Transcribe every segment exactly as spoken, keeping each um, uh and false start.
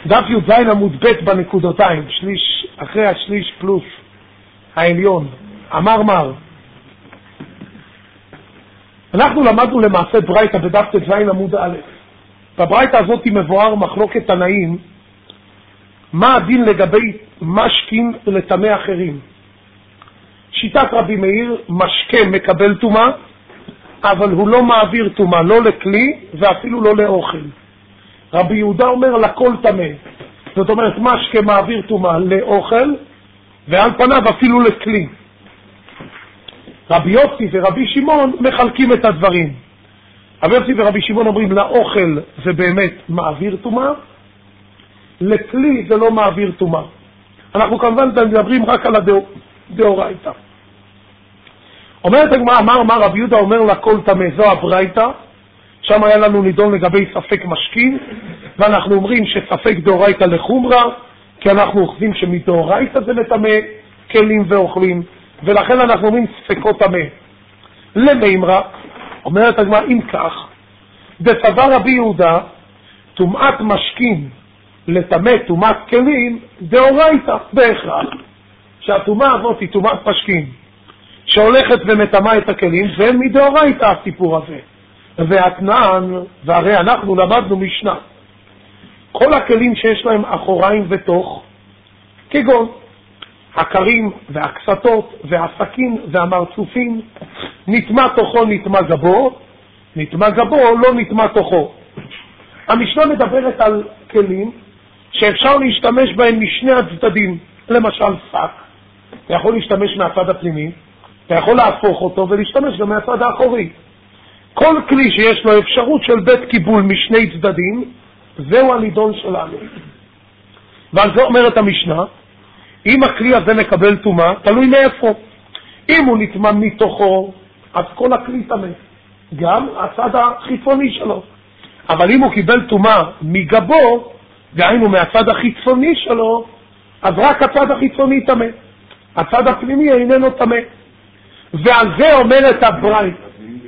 דף י"ז עמוד ב' בנקודותיים, שליש, אחרי השליש פלוס העליון. אמר מר, אנחנו למדנו למעשה ברייתא בדף ט"ז עמוד א'. בברייתא הזאת מבואר מחלוקת תנאים, מה הדין לגבי משקים לטמא אחרים. שיטת רבי מאיר, משקה מקבל טומאה, אבל הוא לא מעביר טומאה, לא לכלי ואפילו לא לאוכל. רבי יהודה אומר לכל טמא, זאת אומרת משקה מעביר טומאה לאוכל ועל פניו אפילו לכלי. רבי יוסי ורבי שמעון מחלקים את הדברים. רבי יוסי ורבי שמעון אומרים לאוכל זה באמת מעביר טומאה, לכלי זה לא מעביר טומאה. אנחנו כמובן מדברים רק על הדאורייתא. אומרת הגמרא, אמר אמר רבי יהודה אומר לכל טמא, זו הברייתא. שם היה לנו נידון לגבי ספק משכין, ואנחנו אומרים שספק דאורייתא לחומרה, כי אנחנו אוחזים שמדאורייתא זה לטמא כלים ואוכלים, ולכן אנחנו אומרים ספקות טמא. למימרא, אומרת הגמרא, אם כך, בסבר רבי יהודה, טומאת משכין לטמא טומאת כלים, דאורייתא בהכרח. שהטומאה הזאת היא טומאת משכין, שהולכת ומטמאה את הכלים, זה מדאורייתא הסיפור הזה. והתנען, והרי אנחנו למדנו משנה, כל הכלים שיש להם אחוריים ותוך, כגון הקרים והקסתות והסכין והמרצופים, נטמא תוכו נטמא גבו, נטמא גבו לא נטמא תוכו. המשנה מדברת על כלים שאפשר להשתמש בהם משני הצדדים. למשל שק, אתה יכול להשתמש מהצד הפנימי, אתה יכול להפוך אותו ולהשתמש גם מהצד האחורי. כל כלי שיש לו אפשרות של בית קיבול משני צדדים, זהו הנידון שלנו. ועל זה אומרת המשנה, אם הכלי הזה מקבל טומאה, תלוי מאיפה. אם הוא נטמא מתוכו, אז כל הכלי טמא, גם הצד החיצוני שלו. אבל אם הוא קיבל טומאה מגבו, דהיינו מהצד החיצוני שלו, אז רק הצד החיצוני טמא. הצד הפנימי איננו טמא. ועל זה אומרת הברייתא.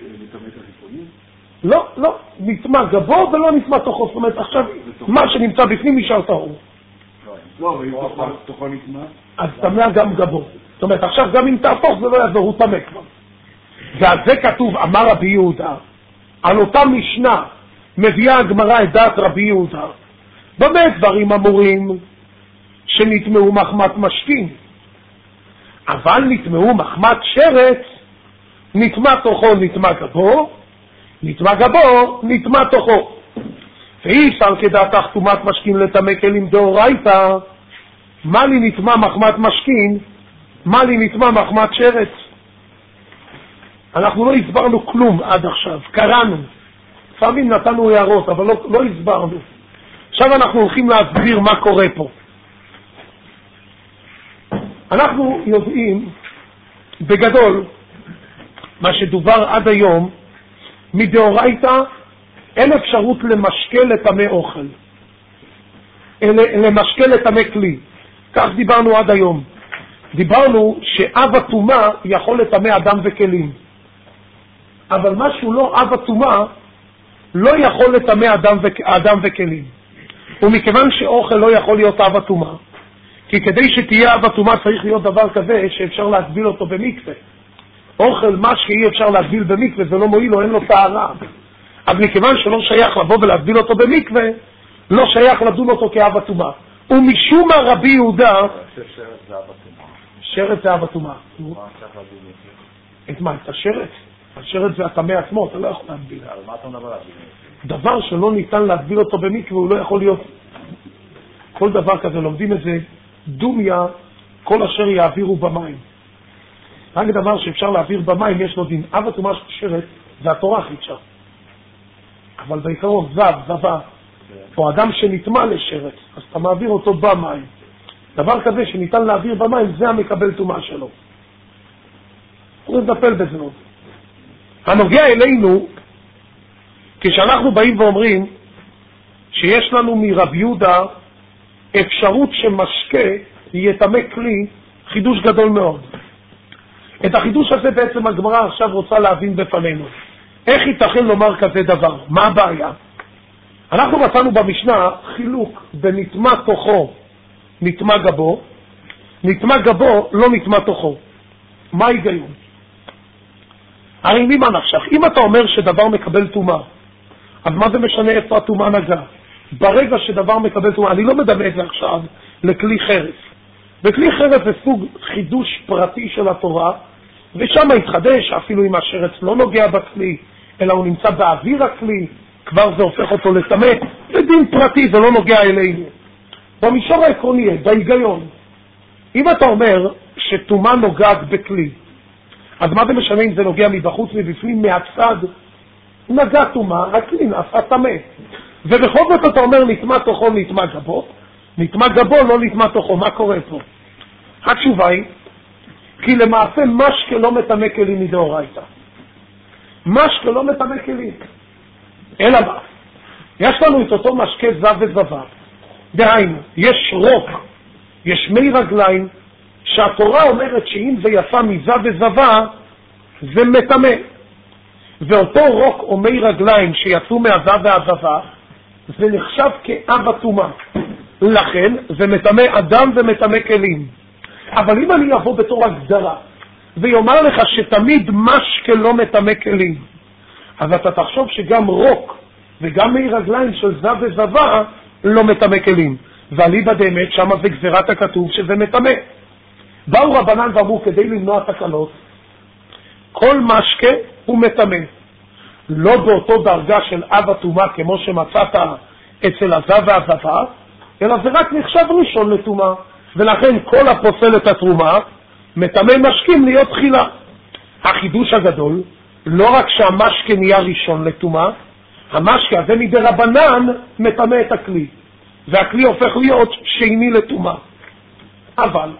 לא, לא, נטמא גבו ולא נטמא תוכו. זאת אומרת, עכשיו, מה שנמצא בפנים נשאר טהור. לא, אבל אם תוכו נטמא? אז טמא גם גבו. זאת אומרת, עכשיו גם אם תהפוך זה לא יעזור, הוא טמא כבר. ועל זה כתוב, אמר רבי יהודה, על אותה משנה מביאה הגמרא את דעת רבי יהודה. במה דברים אמורים שנטמאו מחמת משכין? אבל נטמאו מחמת שרץ, נטמא תוכו נטמא גבו, נטמא גבו נטמא תוכו. ואי אפשר כדעתך טומאת משכין לטמא כלים דאורייתא, מה לי נטמא מחמת משכין, מה לי נטמא מחמת שרץ? אנחנו לא הסברנו כלום עד עכשיו, קראנו, לפעמים נתנו הערות אבל לא, לא הסברנו. עכשיו אנחנו הולכים להסביר מה קורה פה. אנחנו יודעים בגדול מה שדובר עד היום, מדאורייתא אין אפשרות למשקה לטמא אוכל, למשקה לטמא כלי. כך דיברנו עד היום. דיברנו שאב הטומאה יכול לטמא אדם וכלים, אבל משהו לא אב הטומאה לא יכול לטמא אדם, ו... אדם וכלים. ומכיוון שאוכל לא יכול להיות אב הטומאה, כי כדי שתהיה אב הטומאה צריך להיות דבר כזה שאפשר להגביל אותו במקווה. אוכל מה שאי אפשר להגביל במקווה זה לא מועיל לו, אין לו טהרה. אז מכיוון שלא שייך לבוא ולהגביל אותו במקווה, לא שייך לדון אותו כאב הטומאה. ומשום רבי יהודה, שרץ זה אב הטומאה. שרץ זה אב הטומאה. מה צריך להגביל במקווה? את מה? את השרץ? השרץ זה הטמא עצמו, אתה לא יכול להגביל. אבל מה אתה מדבר להגביל? דבר שלא ניתן להגביל אותו במקווה הוא לא יכול להיות. כל דבר כזה לומדים את זה דומיה, כל אשר יעבירו במים. רק דבר שאפשר להעביר במים יש לו דין. אב הטומאה של שרץ זה התורה חידשה, אבל בעיקרון זב, זבה, או אדם שנטמא לשרץ, אז אתה מעביר אותו במים. דבר כזה שניתן להעביר במים, זה המקבל טומאה שלו. אנחנו נטפל בזה עוד. הנוגע אלינו, כשאנחנו באים ואומרים שיש לנו מרבי יהודה אפשרות שמשקה יטמא כלי, חידוש גדול מאוד. את החידוש הזה בעצם הגמרא עכשיו רוצה להבין בפנינו. איך ייתכן לומר כזה דבר? מה הבעיה? אנחנו מצאנו במשנה חילוק בנטמע תוכו נטמע גבו, נטמע גבו לא נטמע תוכו. מה ההיגיון? הרי ממה נפשך? אם אתה אומר שדבר מקבל טומאה, אז מה זה משנה איפה הטומאה נגע? ברגע שדבר מקבל טומאה, אני לא מדמה את זה עכשיו לכלי חרס. וכלי חרס זה סוג חידוש פרטי של התורה, ושם התחדש, אפילו אם השרץ לא נוגע בכלי, אלא הוא נמצא באוויר הכלי, כבר זה הופך אותו לטמא. זה דין פרטי, זה לא נוגע אלינו. במישור העקרוני, בהיגיון, אם אתה אומר שטומאה נוגעת בכלי, אז מה זה משנה אם זה נוגע מבחוץ, מבפנים, מהצד? נגע טומאה, הכלי נעשה טמא. ובכל זאת אתה אומר נטמע תוכו נטמע גבו, נטמע גבו לא נטמע תוכו. מה קורה פה? התשובה היא, כי למעשה משקה לא מטמא כלים מדאורייתא. משקה לא מטמא כלים. אלא מה? יש לנו את אותו משקה זב וזבה. דהיינו, יש רוק, יש מי רגליים, שהתורה אומרת שאם זה יצא מזב וזבה, זה מטמא. ואותו רוק או מי רגליים שיצאו מהזב והזבה, זה נחשב כאב הטומאה. לכן זה מטמא אדם ומטמא כלים. אבל אם אני אבוא בתור הגדרה ויאמר לך שתמיד משקה לא מטמא כלים, אז אתה תחשוב שגם רוק וגם מי רגליים של זב וזבה לא מטמא כלים. ואליבא דאמת שם זה גזירת הכתוב שזה מטמא. באו רבנן ואמרו כדי למנוע תקלות, כל משקה הוא מטמא. לא באותו דרגה של אב הטומאה כמו שמצאת אצל הזב והזבה, אלא זה רק נחשב ראשון לטומאה. ולכן כל הפוסל את התרומה מטמא משקים להיות תחילה. החידוש הגדול, לא רק שהמשקה נהיה ראשון לטומאה, המשקה הזה מדרבנן מטמא את הכלי, והכלי הופך להיות שני לטומאה. אבל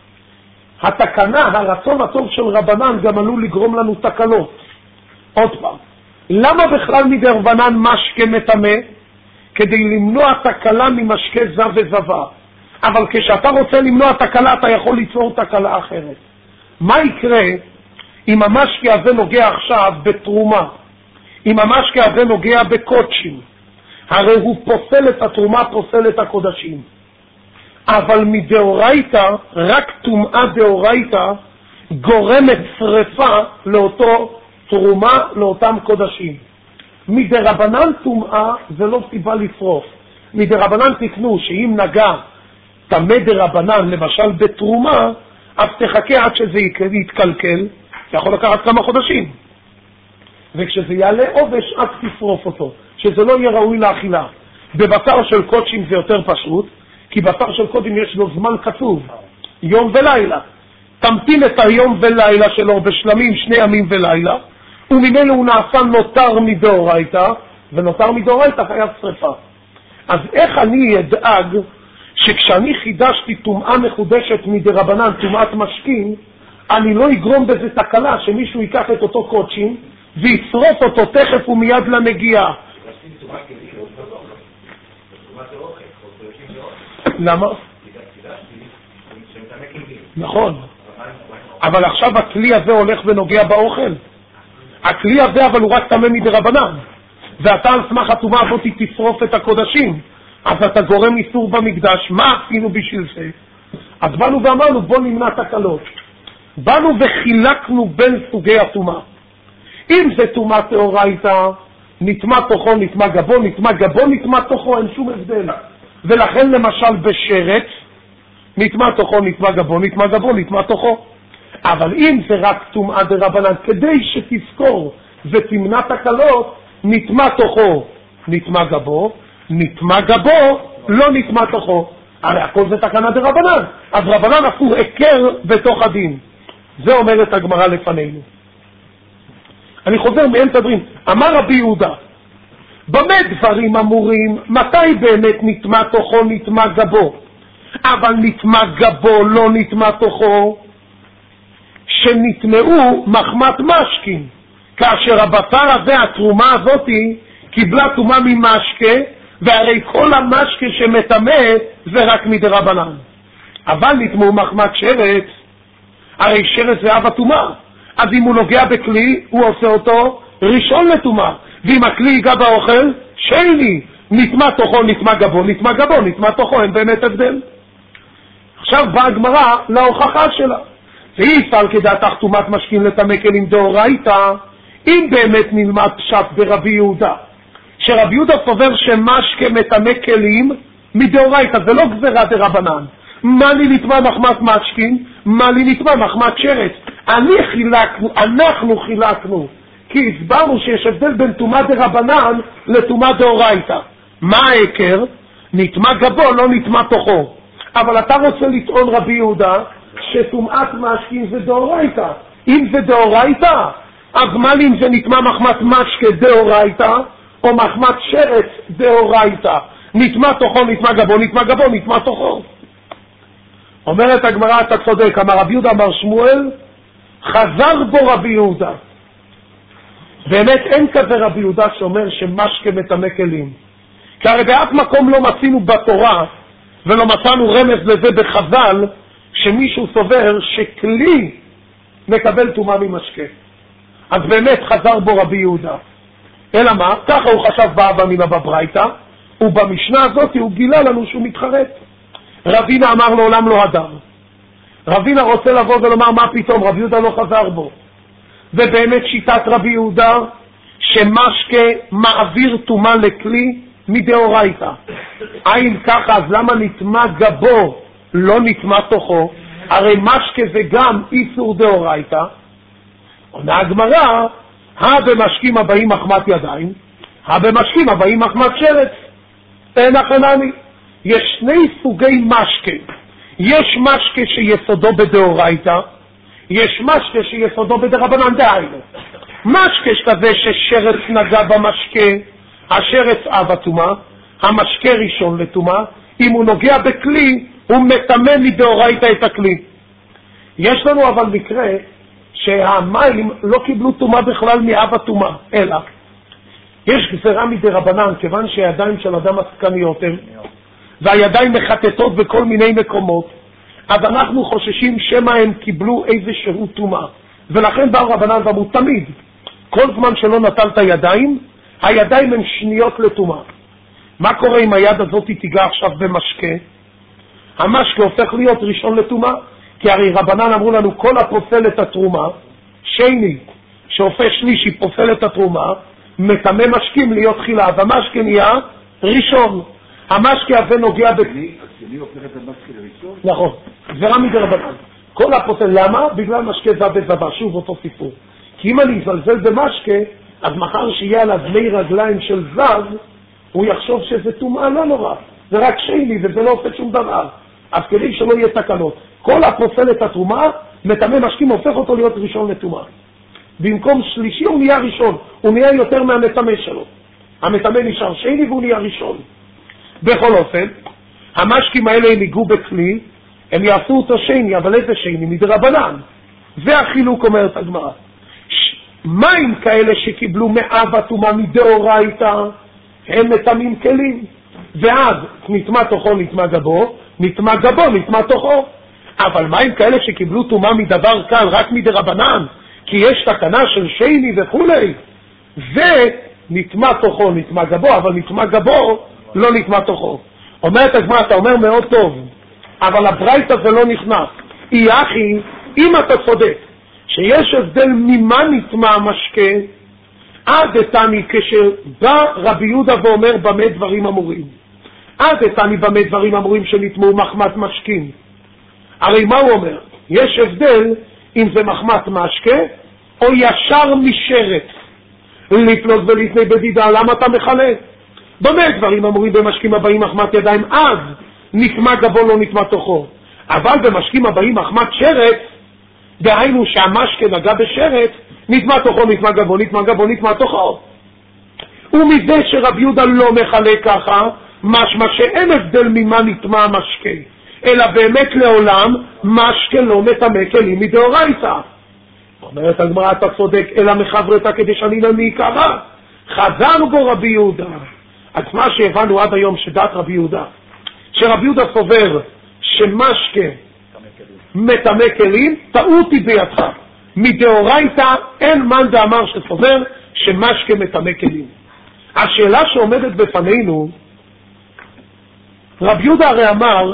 התקנה, הרצון הטוב של רבנן גם עלול לגרום לנו תקלות. עוד פעם, למה בכלל מדרבנן משקה מטמא? כדי למנוע תקלה ממשקה זב וזבה. אבל כשאתה רוצה למנוע תקלה, אתה יכול ליצור תקלה אחרת. מה יקרה אם המשקה הזה נוגע עכשיו בתרומה? אם המשקה הזה נוגע בקודשים? הרי הוא פוסל את התרומה, פוסל את הקודשים. אבל מדאורייתא, רק טומאה דאורייתא גורמת שריפה לאותו תרומה, לאותם קודשים. מדרבנן טומאה זה לא סיבה לשרוף. מדרבנן תקנו שאם נגע תמא דרבנן למשל בתרומה, אז תחכה עד שזה יתקלקל, זה יכול לקחת כמה חודשים. וכשזה יעלה עובש, אז תשרוף אותו, שזה לא יהיה ראוי לאכילה. בבשר של קודשים זה יותר פשוט, כי בשר של קודם יש לו זמן כתוב, יום ולילה. תמתין את היום ולילה שלו בשלמים שני ימים ולילה, וממנו הוא נעשה נותר מדאורייתא, ונותר מדאורייתא חייב שריפה. אז איך אני אדאג שכשאני חידשתי טומאה מחודשת מדרבנן, טומאת משקים, אני לא אגרום בזה תקלה שמישהו ייקח את אותו קודשים וישרוף אותו תכף ומיד לנגיעה? למה? נכון. אבל עכשיו הכלי הזה הולך ונוגע באוכל. הכלי הזה אבל הוא רק טמא מדרבנן. ואתה על סמך הטומאה הזאת תשרוף את הקודשים. אז אתה גורם איסור במקדש. מה עשינו בשביל זה? אז באנו ואמרנו בוא נמנע תקלות. באנו וחילקנו בין סוגי הטומאה. אם זה טומאה דאורייתא, נטמע תוכו, נטמע גבו, נטמע גבו, נטמע תוכו, אין שום הבדל. ולכן למשל בשרץ, נטמע תוכו, נטמע גבו, נטמע גבו, נטמע תוכו. אבל אם זה רק טומאה דרבנן, כדי שתזכור ותמנע תקלות, נטמע תוכו, נטמע גבו, נטמע גבו, לא נטמע תוכו. הרי הכל זה תקנה דרבנן. אז רבנן עשו עקר בתוך הדין. זה אומרת הגמרא לפנינו. אני חוזר מאמצע דברים. אמר רבי יהודה, במה דברים אמורים? מתי באמת נטמע תוכו, נטמע גבו? אבל נטמע גבו, לא נטמע תוכו, שנטמעו מחמת משקים. כאשר הבשר הזה, התרומה הזאת, קיבלה תרומה ממשקה, והרי כל המשקה שמטמא זה רק מדרבנן. אבל נטמעו מחמת שרץ, הרי שרץ זה אב הטומאה. אז אם הוא נוגע בכלי, הוא עושה אותו ראשון לטומאה. ואם הכלי ייגע באוכל, שני. נטמע תוכו, נטמע גבו, נטמע גבו, נטמע תוכו, אין באמת הבדל. עכשיו באה הגמרא להוכחה שלה. ואי אפשר כדעתך טומאת משכין לטמא כלים דאורייתא, אם באמת נלמד פשט ברבי יהודה, שרבי יהודה סובר שמשקה מטמא כלים מדאורייתא, זה לא גזירה דרבנן. מה לי נטמע מחמת משכין, מה לי נטמע מחמת שרץ. אני חילקנו, אנחנו חילקנו, כי הסברנו שיש הבדל בין טומאה דרבנן לטומאה דאורייתא. מה העיקר? נטמע גבו, לא נטמע תוכו. אבל אתה רוצה לטעון רבי יהודה שטומאת משכין זה דאורייתא. אם זה דאורייתא, אז מה לי אם זה נטמע מחמת משקה דאורייתא או מחמת שרץ דאורייתא? נטמע תוכו, נטמע גבו, נטמע גבו, נטמע תוכו. אומרת הגמרא, אתה צודק, אמר רבי יהודה, אמר שמואל, חזר בו רבי יהודה. באמת אין כזה רבי יהודה שאומר שמשקה מטמא כלים. כי הרי באף מקום לא מצינו בתורה ולא מצאנו רמז לזה בחז"ל שמישהו סובר שכלי מקבל טומאה ממשקה. אז באמת חזר בו רבי יהודה. אלא מה? ככה הוא חשב באבא מן בברייתא, ובמשנה הזאת הוא גילה לנו שהוא מתחרט. רבינה אמר לעולם לא הדר. רבינה רוצה לבוא ולומר מה פתאום, רבי יהודה לא חזר בו. ובאמת שיטת רבי יהודה שמשקה מעביר טומאה לכלי מדאורייתא. אין ככה, אז למה נטמע גבו לא נטמע תוכו? הרי משקה זה גם איסור דאורייתא. עונה הגמרא, הבמשקים הבאים מחמת ידיים, הבמשקים הבאים מחמת שרץ. אין החנני. יש שני סוגי משקה. יש משקה שיסודו בדאורייתא, יש משקה שיסודו בדרבנן. דהיינו, משקה כזה ששרץ נגע במשקה, השרץ אב הטומאה, המשקה ראשון לטומאה, אם הוא נוגע בכלי, הוא מטמא מדאורייתא את הכלי. יש לנו אבל מקרה שהמים לא קיבלו טומאה בכלל מאב הטומאה, אלא יש גזירה מדרבנן, כיוון שהידיים של אדם עסקניות הם, והידיים מחטטות בכל מיני מקומות, אז אנחנו חוששים שמה הם קיבלו איזשהו טומאה. ולכן באו רבנן ואמרו, תמיד, כל זמן שלא נטלת ידיים, הידיים הן שניות לטומאה. מה קורה אם היד הזאת תיגע עכשיו במשקה? המשקה הופך להיות ראשון לטומאה, כי הרי רבנן אמרו לנו, כל הפוסל את התרומה, שני, שהופך שלישי פוסל את התרומה, מטמא משקים להיות תחילה, והמשקה נהיה ראשון. המשקה הזה נוגע בכלי. השני הופך את המשקה לראשון? נכון, גזירה מדרבנן. כל הפוסל, למה? בגלל משקה זב וזבה, שוב אותו סיפור. כי אם אני אזלזל במשקה, אז מחר שיהיה עליו מי רגליים של זב, הוא יחשוב שזה טומאה, לא נורא. זה רק שני וזה לא עושה שום דבר. אז כדי שלא יהיה תקלות. כל הפוסל את התרומה, מטמא משקים הופך אותו להיות ראשון לטומאה. במקום שלישי הוא נהיה ראשון, הוא נהיה יותר מהמטמא שלו. המטמא נשאר שני והוא נהיה ראשון. בכל אופן, המשקים האלה הם ייגעו בכלי, הם יעשו אותו שני, אבל איזה שני? מדרבנן. זה החילוק, אומרת הגמרא. מים כאלה שקיבלו מאב הטומאה מדאורייתא, הם מטמאים כלים. ואז נטמע תוכו, נטמע גבו, נטמע גבו, נטמע תוכו. אבל מים כאלה שקיבלו טומאה מדבר קל, רק מדרבנן, כי יש תקנה של שני וכולי, זה נטמע תוכו, נטמע גבו, אבל נטמע גבו, לא נטמע תוכו. אומרת הגמרא, אתה אומר מאוד טוב, אבל הברייתא זה לא נכנס. אי אחי, אם אתה צודק, שיש הבדל ממה נטמע המשקה, עד אתני כשבא רבי יהודה ואומר במה דברים אמורים. עד אתני במה דברים אמורים שנטמעו מחמת משקים. הרי מה הוא אומר? יש הבדל אם זה מחמת משקה או ישר משרת. לפלוט ולפני בדידה, למה אתה מחלק? במה דברים אמורים במשקים הבאים מחמת ידיים, אז נטמע גבו לא נטמע תוכו. אבל במשקים הבאים מחמת שרת, דהיינו שהמשקה נגע בשרת, נטמע תוכו, נטמע גבו, נטמע גבו, נטמע תוכו. ומזה שרבי יהודה לא מחלק ככה, משמע שאין הבדל ממה נטמע המשקה, אלא באמת לעולם משקה לא מטמא כלים מדאורייתא. אומרת הגמרא, אתה צודק, אלא מחברתה כדי שנינן מעיקרה. חזרנו בו רבי יהודה. אז מה שהבנו עד היום שדעת רבי יהודה, שרבי יהודה סובר שמשקה מטמא כלים, טעות היא בידך. מדאורייתא אין מאן דאמר שסובר שמשקה מטמא כלים. השאלה שעומדת בפנינו, רב יהודה הרי אמר,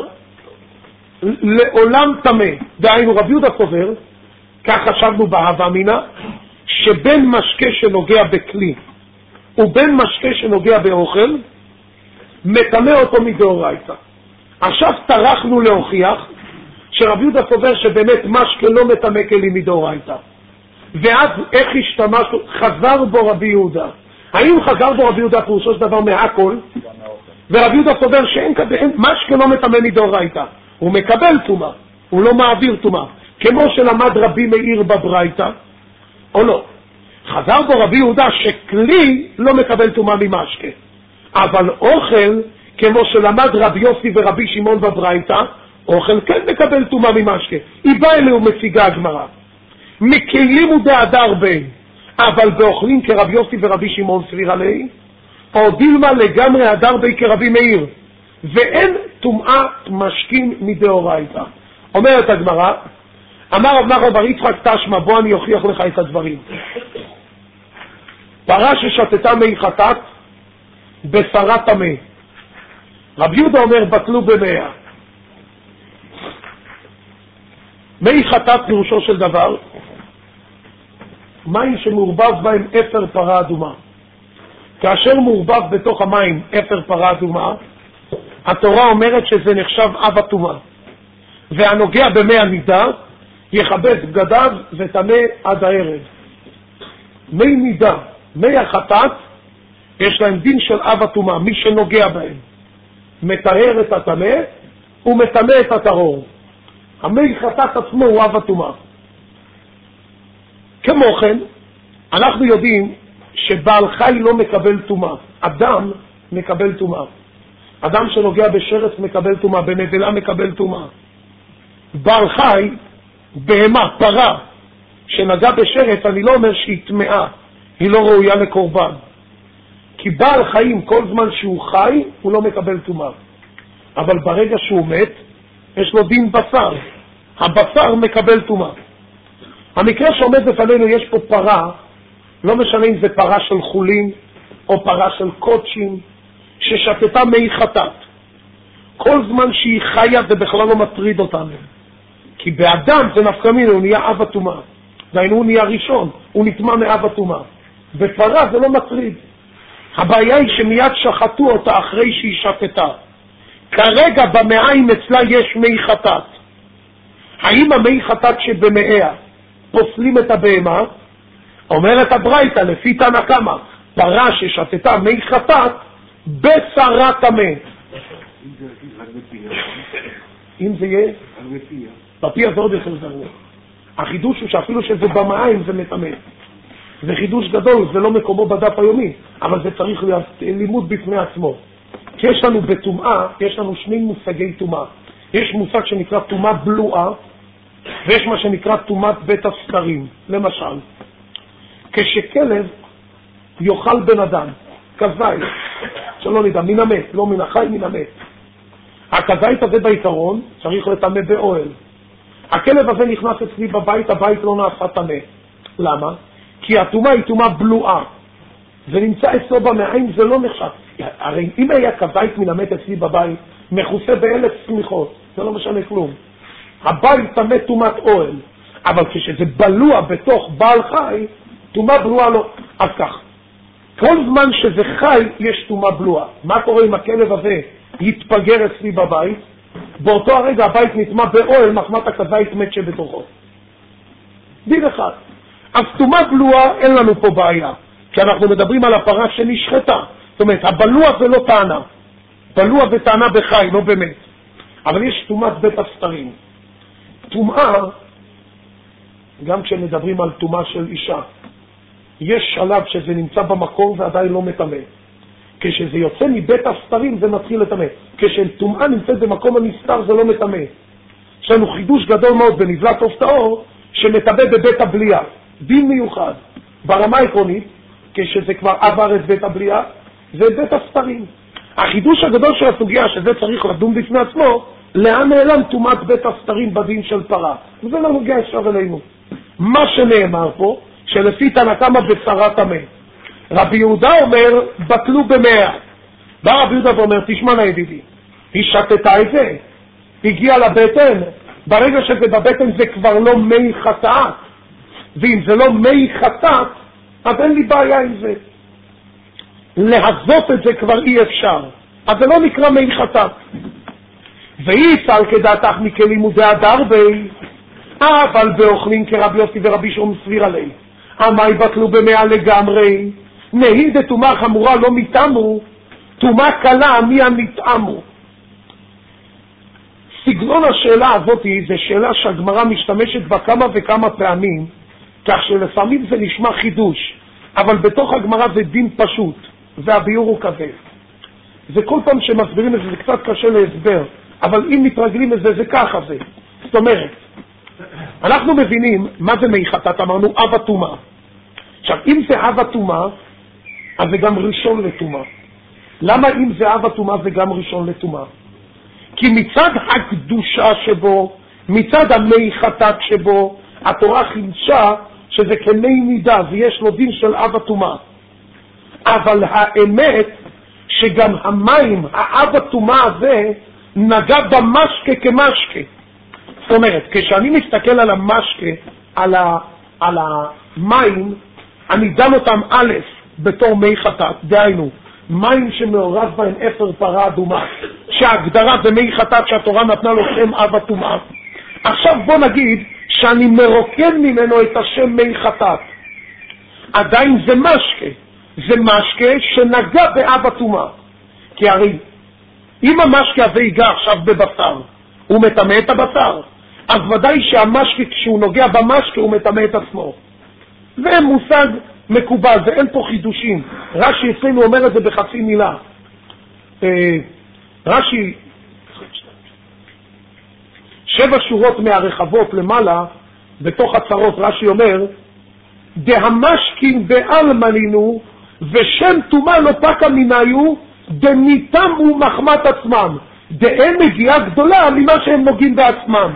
לעולם טמא. דהיינו, רב יהודה סובר, כך חשבנו בהווה אמינה, שבין משקה שנוגע בכלי ובין משקה שנוגע באוכל, מטמא אותו מדאורייתא. עכשיו טרחנו להוכיח שרב יהודה סובר שבאמת משקה לא מטמא כלי מדאורייתא. ואז איך השתמש, חזר בו רבי יהודה. האם חזר בו רבי יהודה פירושו של דבר מהכל? ורבי יהודה סובר שאין כזה, משקה לא מטמא מדאורייתא. הוא מקבל טומאה, הוא לא מעביר טומאה. כמו שלמד רבי מאיר בברייתא, או לא. חזר בו רבי יהודה שכלי לא מקבל טומאה ממשקה. אבל אוכל, כמו שלמד רבי יוסי ורבי שמעון בברייתא, אוכל כן מקבל טומאה ממשקה. היא באה אליה ומציגה הגמרא. מכלים הוא דהדר בין, אבל באוכלים כרבי יוסי ורבי שמעון סביר עלי, או דילמה לגמרי הדר בין כרבי מאיר, ואין טומאת משקים מדאורייתא. אומרת הגמרא, אמר רב נחמן בר יצחק תשמע, בוא אני אוכיח לך את הדברים. פרה ששתתה מי חטאת, בשרה טמא. רב יהודה אומר בטלו במאה. מי חטאת פירושו של דבר, מים שמעורבב בהם אפר פרה אדומה. כאשר מעורבב בתוך המים אפר פרה אדומה, התורה אומרת שזה נחשב אב הטומאה. והנוגע במי הנידה, יכבד בגדיו וטמא עד הערב. מי נידה, מי החטאת, יש להם דין של אב הטומאה, מי שנוגע בהם. מטהר את הטמא ומטמא את הטהור. המי חטאת עצמו הוא אב הטומאה. כמו כן, אנחנו יודעים שבעל חי לא מקבל טומאה, אדם מקבל טומאה. אדם שנוגע בשרץ מקבל טומאה, בנבלה מקבל טומאה. בעל חי, בהמה, פרה, שנגע בשרץ, אני לא אומר שהיא טמאה, היא לא ראויה לקורבן. כי בעל חיים, כל זמן שהוא חי, הוא לא מקבל טומאה. אבל ברגע שהוא מת, יש לו דין בשר. הבשר מקבל טומאה. המקרה שעומד בפנינו, יש פה פרה, לא משנה אם זה פרה של חולין, או פרה של קודשים, ששתתה מי חטאת. כל זמן שהיא חיה זה בכלל לא מטריד אותנו. כי באדם זה נפקא מינה, הוא נהיה אב הטומאה. דהיינו הוא נהיה ראשון, הוא נטמא מאב הטומאה. בפרה זה לא מטריד. הבעיה היא שמיד שחטו אותה אחרי שהיא שתתה. כרגע במעיים אצלה יש מי חטאת. האם המי חטאת שבמאיה פוסלים את הבהמה? אומרת הברייתא לפי תנא קמא, פרה ששתתה מי חטאת בשרה טמא. אם זה יהיה בפיה זה עוד יותר גרוע. החידוש הוא שאפילו שזה במים זה מטמא. זה חידוש גדול, זה לא מקומו בדף היומי, אבל זה צריך להיות לימוד בפני עצמו. כי יש לנו בטומאה, יש לנו שני מושגי טומאה. יש מושג שנקרא טומאה בלועה, ויש מה שנקרא טומאת בית הסתרים. למשל, כשכלב יאכל בן אדם, כזית, שלא נדע, מן המת, לא מן החי, מן המת. הכזית הזה בעיקרון צריך לטמא באוהל. הכלב הזה נכנס אצלי בבית, הבית לא נעשה טמא. למה? כי הטומאה היא טומאה בלועה. זה נמצא אצלו במעיים, זה לא נחשב. הרי אם היה כזית מן המת אצלי בבית, מכוסה באלף סמיכות, זה לא משנה כלום. הבית טמא טומאת אוהל. אבל כשזה בלוע בתוך בעל חי, טומאה בלועה לא. אז כך, כל זמן שזה חי, יש טומאה בלועה. מה קורה אם הכלב הזה יתפגר אצלי בבית? באותו הרגע הבית נטמא באוהל, מחמת הכזית מת שבתוכו. דין אחד. אז טומאה בלועה אין לנו פה בעיה, כי אנחנו מדברים על הפרה שנשחטה. זאת אומרת, הבלוע זה לא טענה. בלוע זה טענה בחי, לא באמת. אבל יש טומאת בית הסתרים. טומאה, גם כשמדברים על טומאה של אישה, יש שלב שזה נמצא במקור ועדיין לא מטמא. כשזה יוצא מבית הסתרים זה מתחיל לטמא. כשטומאה נמצאת במקום הנסתר זה לא מטמא. יש לנו חידוש גדול מאוד בנבלת עוף טהור שמטמא בבית הבליעה. דין מיוחד. ברמה העקרונית, כשזה כבר עבר את בית הבליעה, זה בית הסתרים. החידוש הגדול של הסוגיה, שזה צריך לדון בפני עצמו, לאן נעלם טומאת בית הסתרים בדין של פרה. וזה לא נוגע אפשר אלינו. מה שנאמר פה, שלפי תנא קמא בשרה טמא. רבי יהודה אומר, בטלו במאה. בא רבי יהודה ואומר, תשמע לה ידידי, היא שתתה את זה, הגיעה לבטן, ברגע שזה בבטן זה כבר לא מי חטאת, ואם זה לא מי חטאת, אז אין לי בעיה עם זה. להזות את זה כבר אי אפשר, אז זה לא נקרא מי חטאת. ואי סל כדעתך מכלימודי הדרבי, אבל באוכלים כרבי יוסי ורבי שום סביר עלי. המי בטלו במאה לגמרי, נהי דתומה חמורה לא מתאמו, תומה קלה מי המתאמו. סגנון השאלה הזאת זה שאלה שהגמרא משתמשת בה כמה וכמה פעמים, כך שלפעמים זה נשמע חידוש, אבל בתוך הגמרא זה דין פשוט, והביור הוא כזה. זה כל פעם שמסבירים את זה, זה קצת קשה להסבר, אבל אם מתרגלים את זה, זה ככה זה. זאת אומרת, אנחנו מבינים מה זה מי חטאת, אמרנו אב הטומאה. עכשיו, אם זה אב הטומאה, אז זה גם ראשון לטומאה. למה אם זה אב הטומאה זה גם ראשון לטומאה? כי מצד הקדושה שבו, מצד המי חטאת שבו, התורה חידשה שזה כמי נידה, ויש לו דין של אב הטומאה. אבל האמת שגם המים, האב הטומאה הזה, נגע במשקה כמשקה. זאת אומרת, כשאני מסתכל על המשקה, על, ה, על המים, אני דן אותם א' בתור מי חטאת, דהיינו, מים שמעורב בהם אפר פרה אדומה, שההגדרה זה מי חטאת שהתורה נתנה לו שם אב הטומאה. עכשיו בוא נגיד שאני מרוקן ממנו את השם מי חטאת. עדיין זה משקה, זה משקה שנגע באב הטומאה. כי הרי אם המשקה הזה ייגע עכשיו בבשר, הוא מטמא את הבשר, אז ודאי שהמשקה כשהוא נוגע במשקה הוא מטמא את עצמו. זה מושג מקובל, ואין פה חידושים. רש"י אצלנו אומר את זה בחצי מילה. רש"י, שבע שורות מהרחבות למעלה, בתוך הצרות, רש"י אומר, דהמשקים בעלמנינו, ושם טומאה לא פקה מניו, דמיתם ומחמת עצמם. דאין נגיעה גדולה ממה שהם נוגעים בעצמם.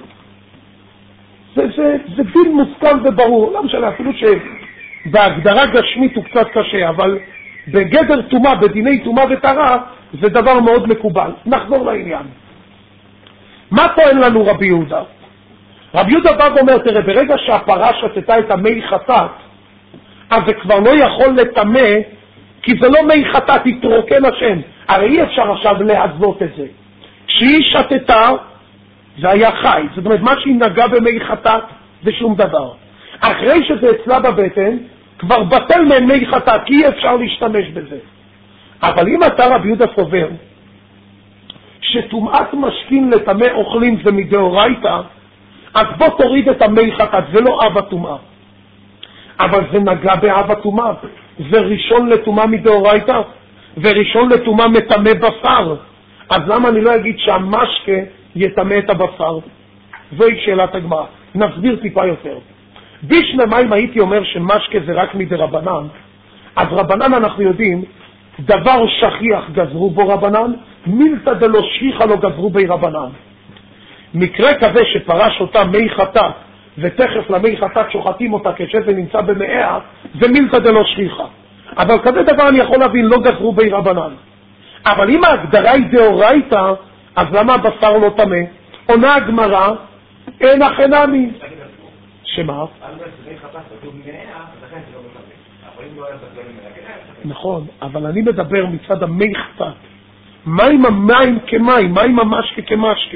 זה, זה, זה דין מוסכם וברור. לא משנה, אפילו שבהגדרה גשמית הוא קצת קשה, אבל בגדר טומאה, בדיני טומאה וטהרה, זה דבר מאוד מקובל. נחזור לעניין. מה טוען לנו רבי יהודה? רבי יהודה בא ואומר, תראה, ברגע שהפרה שתתה את המי חטאת, אז זה כבר לא יכול לטמא, כי זה לא מי חטאת, יתרוקן השם. הרי אי אפשר עכשיו להזות את זה. כשהיא שתתה, זה היה חי. זאת אומרת, מה שהיא נגעה במי חטאת, זה שום דבר. אחרי שזה אצלה בבטן, כבר בטל מהם מי חטאת, כי אי אפשר להשתמש בזה. אבל אם אתה רבי יהודה סובר, שטומאת משכין לטמא אוכלים זה מדאורייתא, אז בוא תוריד את המי חטאת, זה לא אב הטומאה. אבל זה נגע באב הטומאה. זה ראשון לטומאה מדאורייתא, וראשון לטומאה מטמא בשר. אז למה אני לא אגיד שהמשקה יטמא את הבשר? זוהי שאלת הגמרא. נסביר טיפה יותר. בשני מים הייתי אומר שמשקה זה רק מדרבנן, אז רבנן אנחנו יודעים, דבר שכיח גזרו בו רבנן, מילתא דלא שכיחא לא גזרו בי רבנן. מקרה כזה שפרש אותה מי חטאת, ותכף למי חטאת שוחטים אותה כשזה נמצא במאה, זה מילתא דלא שכיחא. אבל כזה דבר אני יכול להבין, לא גזרו בי רבנן. אבל אם ההגדרה היא דאורייתא, אז למה הבשר לא טמא? עונה הגמרא, אין החנמי. שמה? נכון, אבל אני מדבר מצד המי חטאת. מה עם המים כמים? מה עם המשקה כמשקה?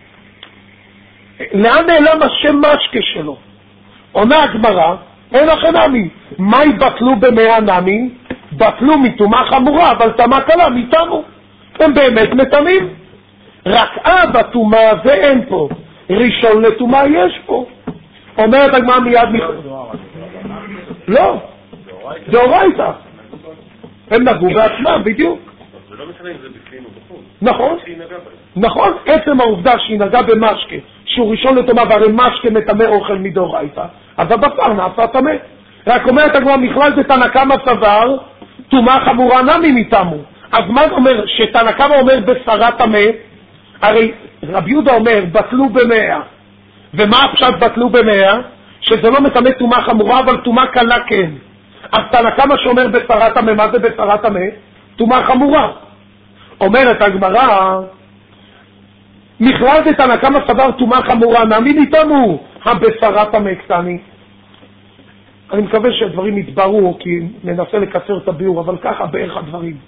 לאן נעלם השם משקה שלו? עונה הגמרא, אין החנמי. מי בטלו במאה נמי? בטלו מטומאה חמורה, אבל טמאה קלה מתמו. הם באמת מטמאים. רק אב הטומאה זה אין פה. ראשון לטומאה יש פה. אומרת הגמרא מיד מ... לא, דאורייתא. הם נגעו בעצמם, בדיוק. זה לא משנה אם זה בפנים או בחוץ. נכון, נכון. עצם העובדה שהיא נגעה במשקה, שהוא ראשון לטומאה, והרי משקה מטמא אוכל מדאורייתא, אז הבשר נעשה טמא. רק אומרת הגמרא, מכלל זה תנא קמא סבר, טומאה חמורה נמי מתמו. אז מה אומר, שתנא קמא אומר בשרה טמא? הרי רבי יהודה אומר, בטלו במאה. ומה הפשט בטלו במאה? שזה לא מטמא טומאה חמורה, אבל טומאה קלה כן. אז תנא קמא שאומר בשר טמא, מה זה בשר טמא? טומאה חמורה. אומרת הגמרא, מכלל דתנא קמא סבר טומאה חמורה, נאמין איתנו הבשר טמא קטני. אני מקווה שהדברים יתבררו, כי ננסה לקצר את הביאור, אבל ככה בערך הדברים.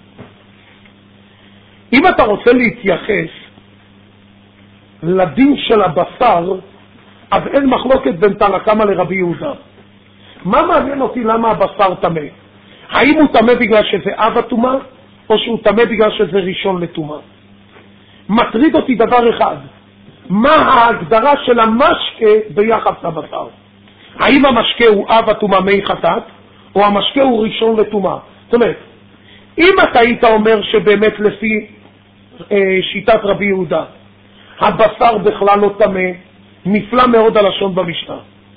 אם אתה רוצה להתייחס לדין של הבשר, אז אין מחלוקת בין תנא קמא לרבי יהודה. מה מעניין אותי למה הבשר טמא? האם הוא טמא בגלל שזה אב הטומאה, או שהוא טמא בגלל שזה ראשון לטומאה? מטריד אותי דבר אחד, מה ההגדרה של המשקה ביחס לבשר? האם המשקה הוא אב הטומאה מי חטאת, או המשקה הוא ראשון לטומאה? זאת אומרת, אם אתה היית אומר שבאמת לפי אה, שיטת רבי יהודה, הבשר בכלל לא טמא, נפלא מאוד הלשון במשנה.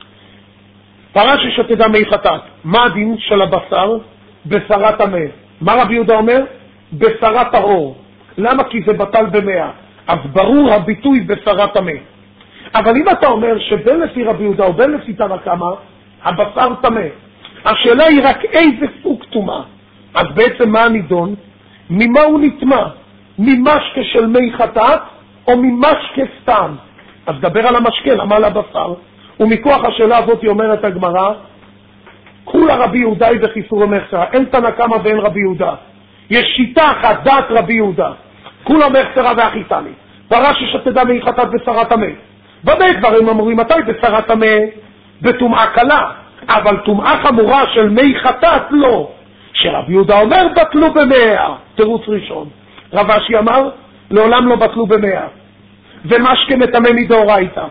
פרה ששתתה מי חטאת, מה הדין של הבשר? בשרה טמא. מה רבי יהודה אומר? בשרה טהור. למה? כי זה בטל במאה. אז ברור הביטוי בשרה טמא. אבל אם אתה אומר שבין לפי רבי יהודה או בין לפי תנא קמא, הבשר טמא, השאלה היא רק איזה סוג טומאה. אז בעצם מה הנידון? ממה הוא נטמא? ממשקה של מי חטאת או ממשקה סתם? אז דבר על המשקה, למה על הבשר? ומכוח השאלה הזאת אומרת הגמרא, כולה רבי יהודה היא בחיסור המחסרה, אין תנא קמא ואין רבי יהודה. יש שיטה אחת, דעת רבי יהודה, כולה מחסרה ואחיתני, פרה ששתתה מי חטאת בשרה טמא. ודאי דברים אמורים מתי בשרה טמא? בטומאה קלה, אבל טומאה חמורה של מי חטאת לא. שרבי יהודה אומר בטלו במאה, תירוץ ראשון. רב אשי אמר לעולם לא בטלו במאה, ומשקה מטמא מדאורייתא,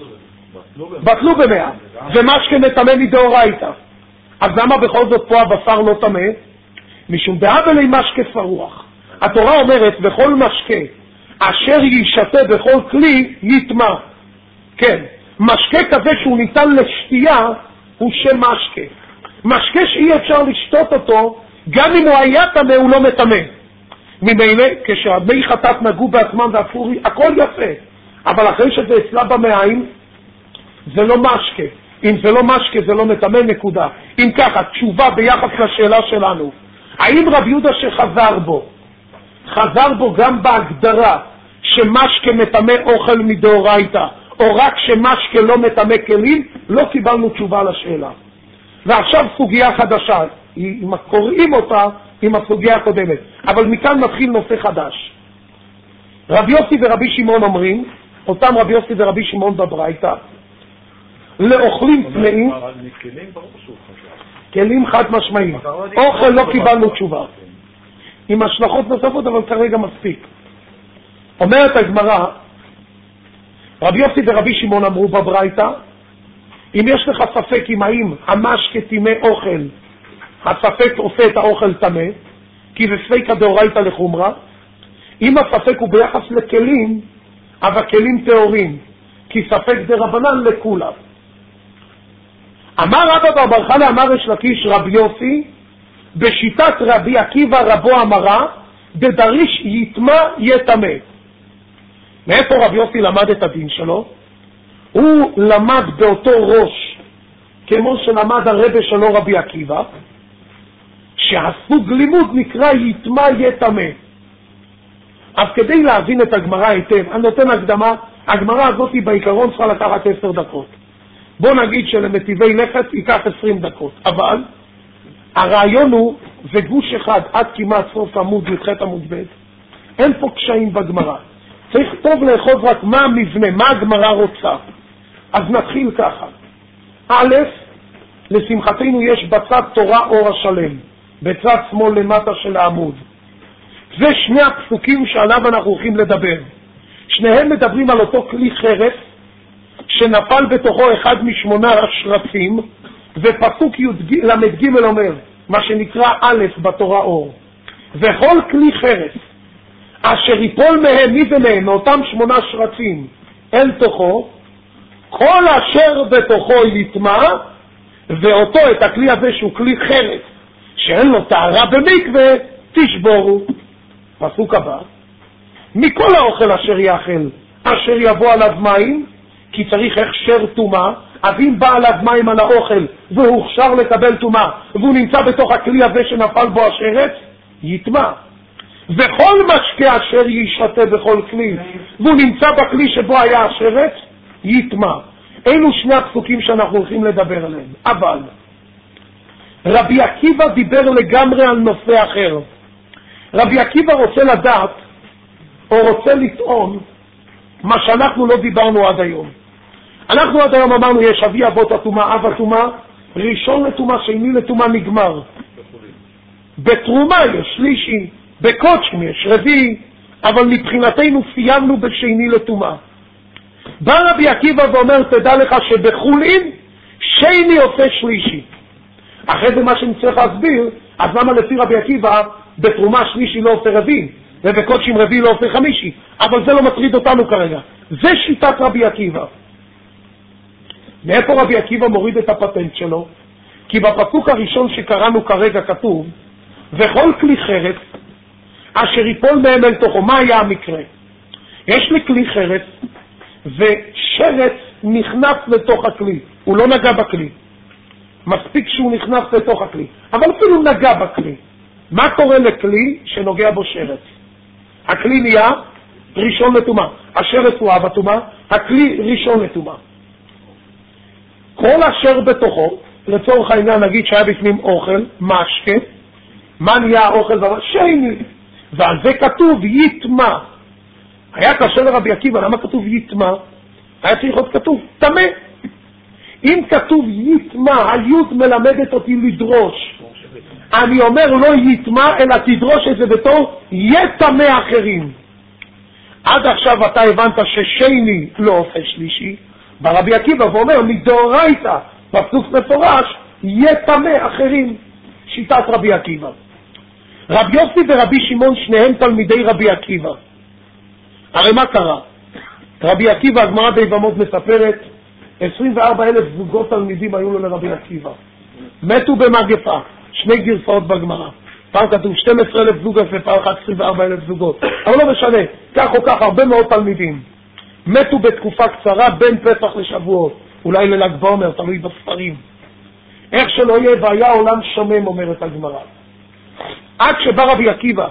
בטלו במאה, ומשקה מטמא מדאורייתא. אז למה בכל זאת פה הבשר לא טמא? משום דאבלי משקה פרוח. התורה אומרת בכל משקה אשר יישתה בכל כלי יטמא. כן, משקה כזה שהוא ניתן לשתייה הוא שם משקה. משקה שאי אפשר לשתות אותו, גם אם הוא היה טמא הוא לא מטמא. ממילא כשהמי חטאת נגעו בעצמם והפכו, הכל יפה, אבל אחרי שזה אצלה במעיים זה לא משקה. אם זה לא משקה זה לא מטמא, נקודה. אם ככה, תשובה ביחס לשאלה שלנו, האם רבי יהודה שחזר בו חזר בו גם בהגדרה שמשקה מטמא אוכל מדאורייתא, או רק שמשקה לא מטמא כלים? לא קיבלנו תשובה לשאלה. ועכשיו סוגיה חדשה, אם קוראים אותה עם הסוגיה הקודמת, אבל מכאן מתחיל נושא חדש. רבי יוסי ורבי שמעון אומרים, אותם רבי יוסי ורבי שמעון בברייתא, לאוכלים טמאים, כלים חד משמעיים, אוכל לא קיבלנו תשובה, עם השלכות נוספות, אבל כרגע מספיק. אומרת הגמרא, רבי יוסי ורבי שמעון אמרו בברייתא, אם יש לך ספק אם האם המשקה טמא אוכל, הספק עושה את האוכל טמא, כי זה ספיקא דאורייתא לחומרא. אם הספק הוא ביחס לכלים, אז הכלים טהורים, כי ספק דרבנן לכולם. אמר רבא בר בר חנא אמר ריש לקיש רבי יוסי, בשיטת רבי עקיבא רבו אמרה, דדריש יטמא יטמא. מאיפה רבי יוסי למד את הדין שלו? הוא למד באותו ראש, כמו שלמד הרבא שלו רבי עקיבא, שהסוג לימוד נקרא יטמא יטמא. אז כדי להבין את הגמרא היטב, אני נותן הקדמה, הגמרא הזאת היא בעיקרון צריכה לקחת עשר דקות. בוא נגיד שלמטיבי לכת ייקח עשרים דקות, אבל הרעיון הוא, זה גוש אחד עד כמעט סוף עמוד י"ח עמוד ב', אין פה קשיים בגמרא. צריך טוב לאחוז רק מה המבנה, מה הגמרא רוצה. אז נתחיל ככה. א', לשמחתנו יש בצד תורה אור השלם, בצד שמאל למטה של העמוד. זה שני הפסוקים שעליו אנחנו הולכים לדבר. שניהם מדברים על אותו כלי חרס שנפל בתוכו אחד משמונה השרצים, ופסוק למד ג' אומר, מה שנקרא א' בתורה אור. וכל כלי חרס אשר יפול מהם, מי זה מהם? מאותם שמונה שרצים אל תוכו, כל אשר בתוכו יטמא, ואותו, את הכלי הזה שהוא כלי חרס שאין לו טהרה במקווה, תשבורו. פסוק הבא, מכל האוכל אשר יאכל אשר יבוא עליו מים, כי צריך הכשר טומאה, אז אם בא עליו מים על האוכל והוא הוכשר לקבל טומאה והוא נמצא בתוך הכלי הזה שנפל בו השרץ, יטמא. וכל משקה אשר ישתה בכל כלי והוא נמצא בכלי שבו היה השרץ, יטמא. אלו שני הפסוקים שאנחנו הולכים לדבר עליהם. אבל רבי עקיבא דיבר לגמרי על נושא אחר. רבי עקיבא רוצה לדעת או רוצה לטעון מה שאנחנו לא דיברנו עד היום. אנחנו עד היום אמרנו יש אבי אבות הטומאה, אב הטומאה, ראשון לטומאה, שני לטומאה, נגמר. בתרומה יש שלישי, בקודשים יש רביעי, אבל מבחינתנו סיימנו בשני לטומאה. בא רבי עקיבא ואומר, תדע לך שבחולין שני עושה שלישי. אחרי זה מה שנצטרך להסביר, אז למה לפי רבי עקיבא בתרומה שלישי לא עושה רביעי ובקודשים רביעי לא עושה חמישי? אבל זה לא מטריד אותנו כרגע. זה שיטת רבי עקיבא. מאיפה רבי עקיבא מוריד את הפטנט שלו? כי בפסוק הראשון שקראנו כרגע כתוב, וכל כלי חרס אשר יפול מהם אל תוכו. מה היה המקרה? יש לי כלי חרס ושרץ נכנס לתוך הכלי, הוא לא נגע בכלי, מספיק שהוא נכנס לתוך הכלי, אבל אפילו נגע בכלי. מה קורה לכלי שנוגע בו שרץ? הכלי נהיה ראשון לטומאה, השרץ הוא אב הטומאה, הכלי ראשון לטומאה. כל אשר בתוכו, לצורך העניין נגיד שהיה בפנים אוכל, משקה, מה נהיה האוכל? שני, ועל זה כתוב יטמא. היה קשה לרבי עקיבא, למה כתוב יטמא? היה צריך להיות כתוב טמא. אם כתוב יטמא, היוד מלמדת אותי לדרוש. אני אומר לא יטמא, אלא תדרוש את זה בתור יטמא אחרים. עד עכשיו אתה הבנת ששני לא עושה שלישי, ברבי עקיבא ואומר מדאורייתא, בפסוק מפורש, יטמא אחרים. שיטת רבי עקיבא. רבי יוסי ורבי שמעון שניהם תלמידי רבי עקיבא. הרי מה קרה? רבי עקיבא, הגמרא ביבמות מספרת, עשרים וארבעה אלף זוגות תלמידים היו לו לרבי עקיבא. מתו במגפה, שני גרסאות בגמרא. פעם כתוב שנים עשר אלף זוגות ופעם אחת עשרים וארבעה אלף זוגות. אבל לא משנה, כך או כך הרבה מאוד תלמידים. מתו בתקופה קצרה בין פסח לשבועות, אולי לל"ג בעומר, תלוי בספרים. איך שלא יהיה, והיה עולם שומם, אומרת הגמרא. עד שבא רבי עקיבא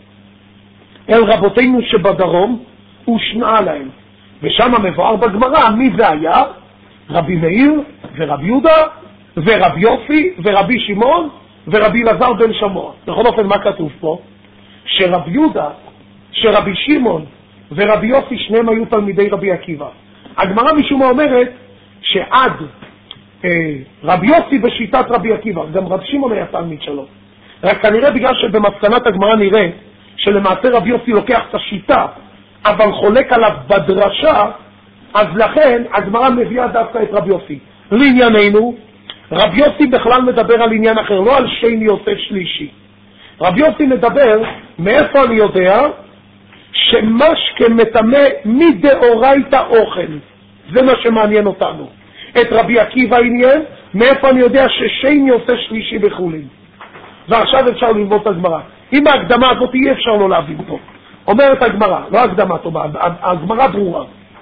אל רבותינו שבדרום, הוא שנעה להם. ושם מבואר בגמרא מי זה היה? רבי מאיר ורבי יהודה ורבי יוסי ורבי שמעון ורבי אלעזר בן שמוע. בכל אופן מה כתוב פה? שרבי יהודה, שרבי שמעון ורבי יוסי שניהם היו תלמידי רבי עקיבא. הגמרא משום מה אומרת שעד אה, רבי יוסי בשיטת רבי עקיבא, גם רבי שמעון היה תלמיד שלו. רק כנראה בגלל שבמסקנת הגמרא נראה שלמעשה רבי יוסי לוקח את השיטה אבל חולק עליו בדרשה, אז לכן הגמרא מביאה דווקא את רבי יוסי. לענייננו, רבי יוסי בכלל מדבר על עניין אחר, לא על שני עושה שלישי. רבי יוסי מדבר, מאיפה אני יודע? שמשקה מטמא מדאורייתא אוכל. זה מה שמעניין אותנו. את רבי עקיבא עניין, מאיפה אני יודע ששני עושה שלישי בחולין. ועכשיו אפשר ללמוד את הגמרא. אם ההקדמה הזאת אי אפשר לא להבין פה. אומרת הגמרא, לא הקדמה טובה, הגמרא ברורה.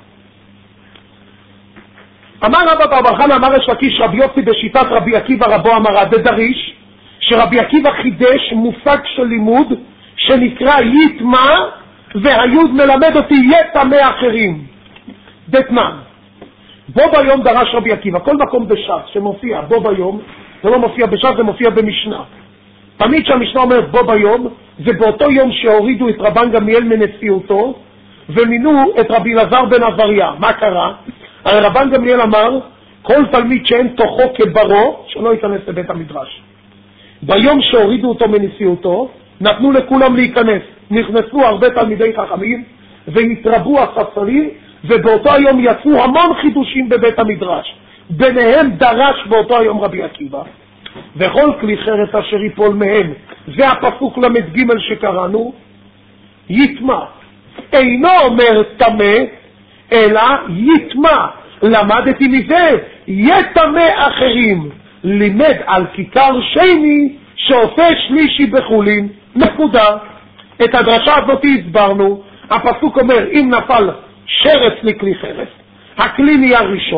אמר רבא בר חנא אמר יש לקיש רבי יוסי בשיטת רבי עקיבא רבו אמרה דדריש, שרבי עקיבא חידש מושג של לימוד שנקרא יטמא, והיוד מלמד אותי יטמא אחרים. דתנן, בו ביום דרש רבי עקיבא, כל מקום בש"ס שמופיע בו ביום, זה לא מופיע בש"ס, זה מופיע במשנה. תמיד שהמשנה אומרת בו ביום, זה באותו יום שהורידו את רבן גמליאל מנשיאותו ומינו את רבי אלעזר בן עזריה. מה קרה? הרי רבן גמליאל אמר כל תלמיד שאין תוכו כברו שלא ייכנס לבית המדרש. ביום שהורידו אותו מנשיאותו נתנו לכולם להיכנס, נכנסו הרבה תלמידי חכמים והתרבו הספסלים, ובאותו היום יצאו המון חידושים בבית המדרש, ביניהם דרש באותו היום רבי עקיבא וכל כלי חרס אשר ייפול מהם. זה הפסוק למד ג' שקראנו, יטמא. אינו אומר טמא אלא יטמא. למדתי מזה יטמא אחרים. לימד על כיכר שני שעושה שלישי בחולין. נקודה. את הדרשה הזאת הסברנו. הפסוק אומר אם נפל שרץ לכלי חרס, הכלי נהיה ראשון,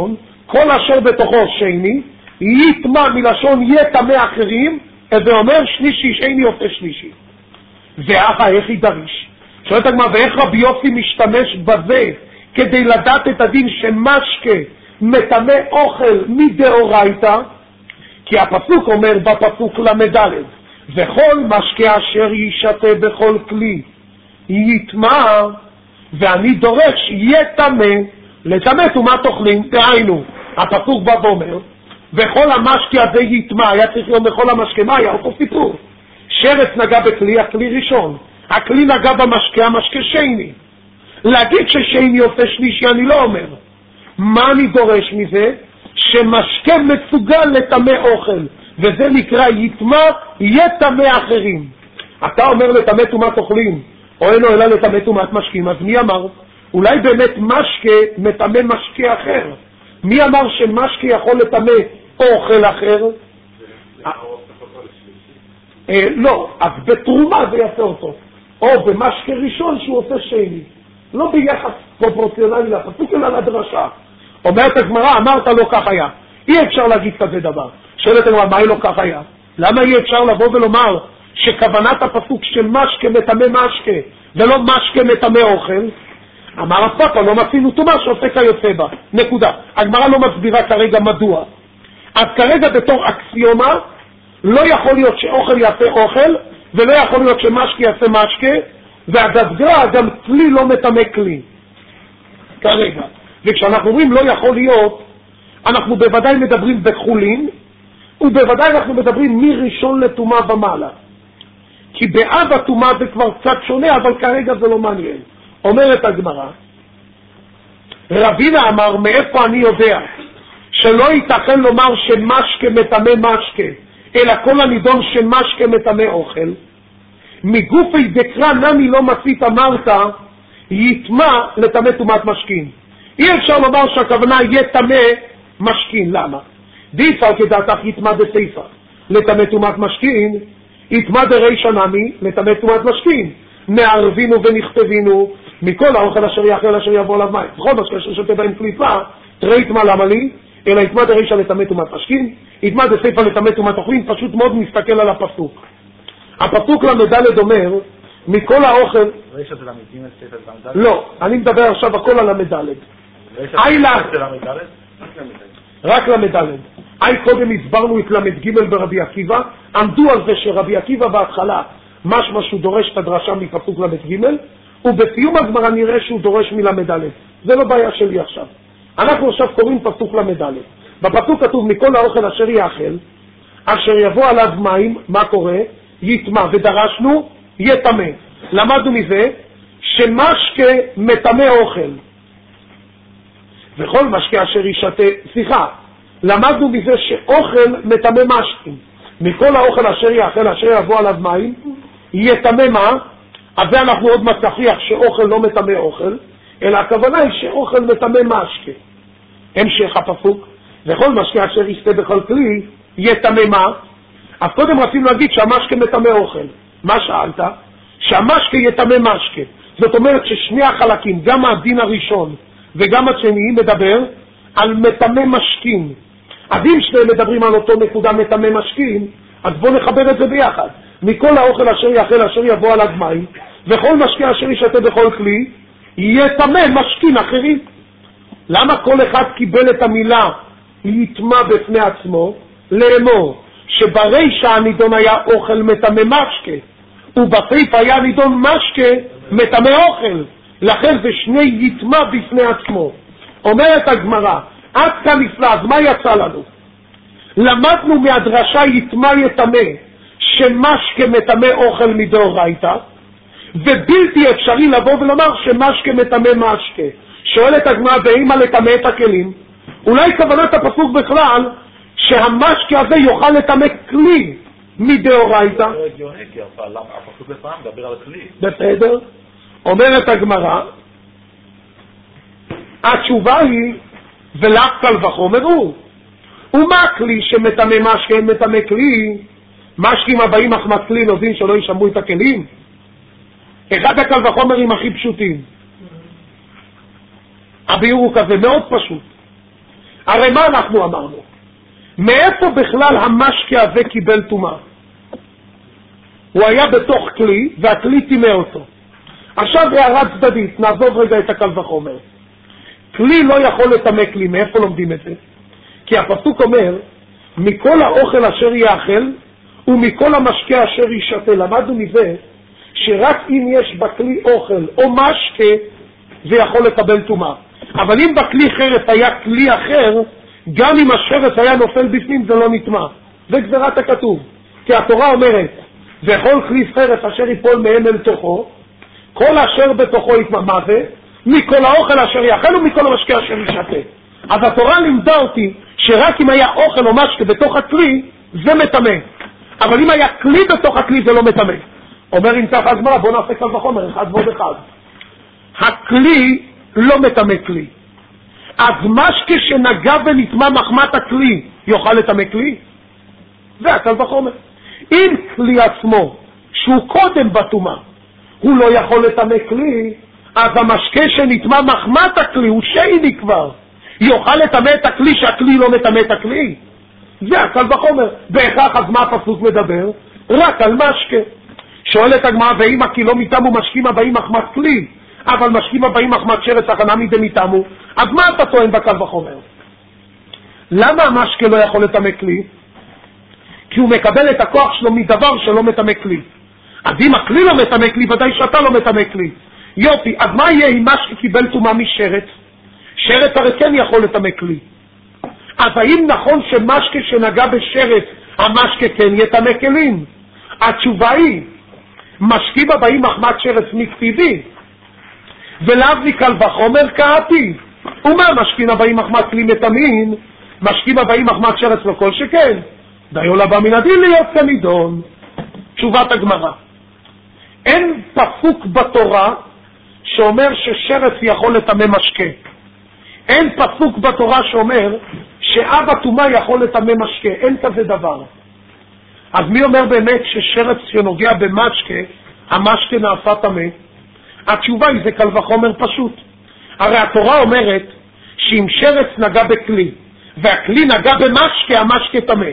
כל אשר בתוכו שני, יטמע מלשון יטמא אחרים, ואומר שלישי שני עושה שלישי. ואחר איך יידריש? שואלת הגמרא, ואיך רבי יוסי משתמש בזה כדי לדעת את הדין שמשקה מטמא אוכל מדאורייתא? כי הפסוק אומר בפסוק למד, וכל משקה אשר ישתה בכל כלי יטמע, ואני דורש יטמא, לטמא טומאת אוכלים. דהיינו, הפסוק בא ואומר וכל המשקה הזה יטמע, היה צריך להיות בכל המשקה, מה היה? אותו סיפור. שרץ נגע בכלי, הכלי ראשון, הכלי נגע במשקה, המשקה שני. להגיד ששני עושה שלישי אני לא אומר. מה אני דורש מזה? שמשקה מסוגל לטמא אוכל, וזה נקרא יטמע, יטמא אחרים. אתה אומר לטמא טומאת אוכלים, או אינו אלא לטמא טומאת משקים, אז מי אמר? אולי באמת משקה מטמא משקה אחר. מי אמר שמשקה יכול לטמא אוכל אחר? לא, אז בתרומה זה יעשה אותו, או במשקה ראשון שהוא עושה שני, לא ביחס פרופורציונלי לפסוק אלא לדרשה. אומרת הגמרא, אמרת לא כך היה. אי אפשר להגיד כזה דבר. שואלת הגמרא, מה היא לא כך היה? למה אי אפשר לבוא ולומר שכוונת הפסוק של משקה מטמא משקה ולא משקה מטמא אוכל? אמר הפאפה, לא מצינו טומאה שעושה כיוצא בה. נקודה. הגמרא לא מסבירה כרגע מדוע. אז כרגע בתור אקסיומה לא יכול להיות שאוכל יעשה אוכל, ולא יכול להיות שמשקה יעשה משקה, והגזגרא גם כלי לא מטמא כלי. כרגע. וכשאנחנו אומרים לא יכול להיות, אנחנו בוודאי מדברים בחולין, ובוודאי אנחנו מדברים מראשון לטומאה ומעלה. כי באב הטומאה זה כבר קצת שונה, אבל כרגע זה לא מעניין. אומרת הגמרא, רבינה אמר, מאיפה אני יודע שלא ייתכן לומר שמשקה מטמא משקה, אלא כל הנידון שמשקה מטמא אוכל? מגופי דקרא נמי לא מצית אמרת, יטמע לטמא טומאת משקין. אי אפשר לומר שהכוונה יטמא משקין. למה? דיפר כדעתך יטמע דסייפא לטמא טומאת משקין, יטמע דרישא נמי לטמא טומאת משקין. מערבינו ונכתבינו מכל האוכל אשר יאכל אשר יבוא עליו מים. בכל משקה אשר שותה בהם קליפה, תראה יטמע למה לי, אלא יטמע דרישא לטמא טומאת משקין, יטמע דסייפא לטמא טומאת אוכלים. פשוט מאוד מסתכל על הפסוק. הפסוק למדלת אומר, מכל האוכל... רישא זה למדלת, סייפא זה למדלת? לא, אני מדבר עכשיו הכל על המדלת. איילה, רק למדלת. אי קודם הסברנו את למד ג' ברבי עקיבא, עמדו על זה שרבי עקיבא בהתחלה משמע שהוא דורש את הדרשה מפסוק למד ג', ובסיום הגמרא נראה שהוא דורש מלמד א'. זה לא בעיה שלי עכשיו. אנחנו עכשיו קוראים פסוק למד א'. בפסוק כתוב מכל האוכל אשר יאכל, אשר יבוא עליו מים, מה קורה? יטמע, ודרשנו יטמא. למדנו מזה שמשקה מטמא אוכל, וכל משקה אשר ישתה, סליחה, למדנו מזה שאוכל מטמא משקים. מכל האוכל אשר יאכל אשר יבוא עליו מים יטמא מה? אז זה אנחנו עוד מצליח שאוכל לא מטמא אוכל, אלא הכוונה היא שאוכל מטמא משקה. המשך הפסוק, וכל משקה אשר ישתה בכל כלי יטמא מה? אז קודם רצינו להגיד שהמשקה מטמא אוכל. מה שאלת? שהמשקה יטמא משקה. זאת אומרת ששני החלקים, גם הדין הראשון וגם השני, מדבר על מטמא משקים. אז אם שניהם מדברים על אותו נקודה מטמא משקים, אז בואו נחבר את זה ביחד. מכל האוכל אשר יאכל אשר יבוא עליו מים, וכל משקה אשר ישתה בכל כלי יטמא משקים אחרים. למה כל אחד קיבל את המילה יטמע בפני עצמו? לאמור שברישא הנידון היה אוכל מטמא משקה, ובסייפא היה נידון משקה מטמא אוכל, לכן זה שני יטמע בפני עצמו. אומרת הגמרא, עד כאן נפלא. אז מה יצא לנו? למדנו מהדרשה יטמע יטמא שמשקה מטמא אוכל מדאורייתא, ובלתי אפשרי לבוא ולומר שמשקה מטמא משקה. שואלת הגמרא, ואימה לטמא את הכלים? אולי כוונת הפסוק בכלל שהמשקה הזה יוכל לטמא כלי מדאורייתא? זה הגיוני, כי הפסוק לפעמים מדבר על הכלי. בסדר. אומרת הגמרא, התשובה היא ולך קל וחומר הוא. ומה הכלי שמטמא משקה מטמא כלי? משקים הבאים אחמת כלי נוזים שלא ישמעו את הכלים. אחד הקל וחומרים הכי פשוטים. הביאור הוא כזה מאוד פשוט. הרי מה אנחנו אמרנו? מאיפה בכלל המשקה הזה קיבל טומאה? הוא היה בתוך כלי, והכלי טימא אותו. עכשיו הערה צדדית, נעזוב רגע את הקל וחומר. כלי לא יכול לטמא כלי, מאיפה לומדים את זה? כי הפסוק אומר, מכל האוכל אשר יאכל, ומכל המשקה אשר ישתה. למדנו מזה, שרק אם יש בכלי אוכל או משקה, זה יכול לקבל טומאה. אבל אם בכלי חרס היה כלי אחר, גם אם השרץ היה נופל בפנים זה לא נטמא. זה גזירת הכתוב. כי התורה אומרת, וכל כלי חרס אשר ייפול מהם אל תוכו, כל אשר בתוכו יטמא. מה זה? מכל האוכל אשר יאכל ומכל המשקה אשר ישתה. אז התורה לימדה אותי שרק אם היה אוכל או משקה בתוך הכלי, זה מטמא. אבל אם היה כלי בתוך הכלי זה לא מטמא. אומר אם ככה הגמרא, בוא נעשה קל וחומר, אחד ועוד אחד. הכלי לא מטמא כלי. אז משקה שנגע ונטמא מחמת הכלי, יוכל לטמא כלי? זה הקל וחומר. אם כלי עצמו, שהוא קודם בטומאה, הוא לא יכול לטמא כלי, אז המשקה שנטמא מחמת הכלי, הוא שייני כבר, יוכל לטמא את הכלי שהכלי לא מטמא את הכלי? זה הקל וחומר. בהכרח אז מה הפסוק מדבר? רק על משקה. שואלת הגמרא, ואם הכי לא מטמאו משקים הבאים מחמת כלי, אבל משקים הבאים מחמת שרץ הכנה מדי מטמאו, אז מה אתה טוען בקל וחומר? למה המשקה לא יכול לטמא כלי? כי הוא מקבל את הכוח שלו מדבר שלא מטמא כלי. אז אם הכלי לא מטמא כלי, ודאי שאתה לא מטמא כלי. יופי, אז מה יהיה אם משקה קיבל טומאה משרץ? שרץ הרי כן יכול לטמא כלי. אז האם נכון שמשקה שנגע בשרץ, המשקה כן יטמא כלים? התשובה היא, משקים הבאים מחמת שרץ מכתיבי, ולאו מקל וחומר קראתי. ומה משקים הבאים מחמת כלי מטמאים? משקים הבאים מחמת שרץ לא כל שכן. דיו לבא מן הדין להיות כנידון. תשובת הגמרא, אין פסוק בתורה שאומר ששרץ יכול לטמא משקה. אין פסוק בתורה שאומר שאב הטומאה יכול לטמא משקה. אין כזה דבר. אז מי אומר באמת ששרץ שנוגע במשקה, המשקה נעשה טמא? התשובה היא זה קל וחומר פשוט. הרי התורה אומרת שאם שרץ נגע בכלי והכלי נגע במשקה, המשקה טמא.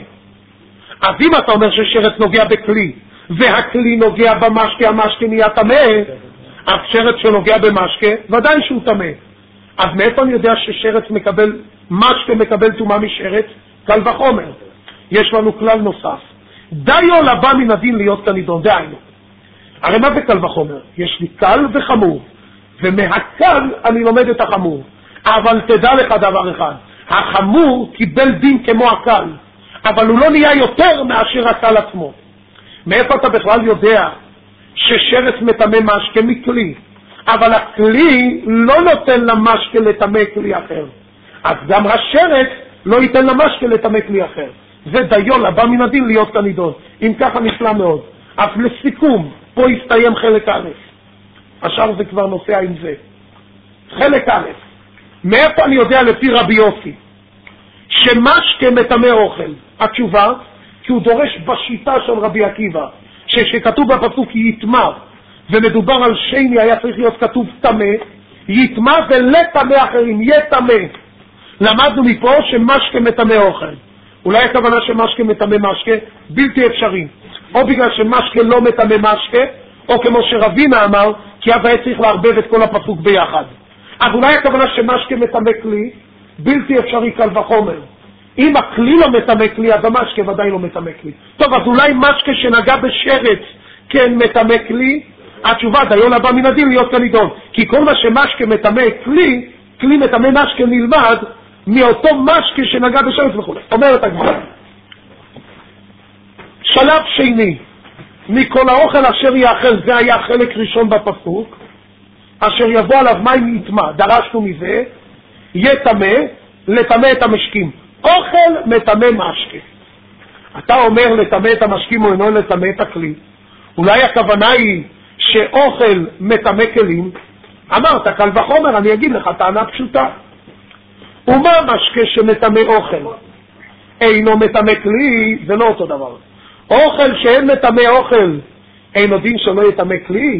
אז אם אתה אומר ששרץ נוגע בכלי והכלי נוגע במשקה, המשקה נהיה טמא, אז שרץ שנוגע במשקה ודאי שהוא טמא. אז מאיפה אני יודע ששרץ מקבל, משקה מקבל טומאה משרץ? קל וחומר. יש לנו כלל נוסף, דיו לבא מן הדין להיות כנידון. דהיינו, הרי מה זה קל וחומר? יש לי קל וחמור, ומהקל אני לומד את החמור. אבל תדע לך דבר אחד, החמור קיבל דין כמו הקל, אבל הוא לא נהיה יותר מאשר הקל עצמו. מאיפה אתה בכלל יודע ששרץ מטמא משקה מכלי, אבל הכלי לא נותן למשקה לטמא כלי אחר? אז גם השרץ לא ייתן למשקה לטמא כלי אחר. זה דיו לבא מן הדין להיות כנידון. אם ככה נפלא מאוד. אז לסיכום, פה יסתיים חלק א', השאר זה כבר נוסע עם זה. חלק א', מאיפה אני יודע לפי רבי יוסי שמשקה מטמא אוכל? התשובה, כי הוא דורש בשיטה של רבי עקיבא, שכתוב בפסוק יטמא, ומדובר על שני, היה צריך להיות כתוב טמא, יטמא ולטמא אחרים, יטמא. למדנו מפה שמשקה מטמא אוכל. אולי הכוונה שמשקה מטמא משקה? בלתי אפשרי. או בגלל שמשקה לא מטמא משקה, או כמו שרבינה אמר, כי אז היה צריך להרבב את כל הפסוק ביחד. אז אולי הכוונה שמשקה מטמא כלי? בלתי אפשרי קל וחומר. אם הכלי לא מטמא כלי, אז המשקה ודאי לא מטמא כלי. טוב, אז אולי משקה שנגע בשרץ כן מטמא כלי? התשובה, דיו לבא מן הדין להיות כנידון. כי כל מה שמשקה מטמא כלי, כלי מטמא משקה נלמד מאותו משקה שנגע בשרץ וכו'. אומרת הגמרא, שלב שני, מכל האוכל אשר יאכל, זה היה חלק ראשון בפסוק, אשר יבוא עליו מים יטמא, דרשנו מזה, יטמא, לטמא את המשקים. אוכל מטמא משקה. אתה אומר לטמא את המשקים או אינו לטמא את הכלי. אולי הכוונה היא שאוכל מטמא כלים? אמרת קל וחומר, אני אגיד לך טענה פשוטה. ומה משקה שמטמא אוכל? אינו מטמא כלי, זה לא אותו דבר. אוכל שאין מטמא אוכל, אינו דין שלא יטמא כלי?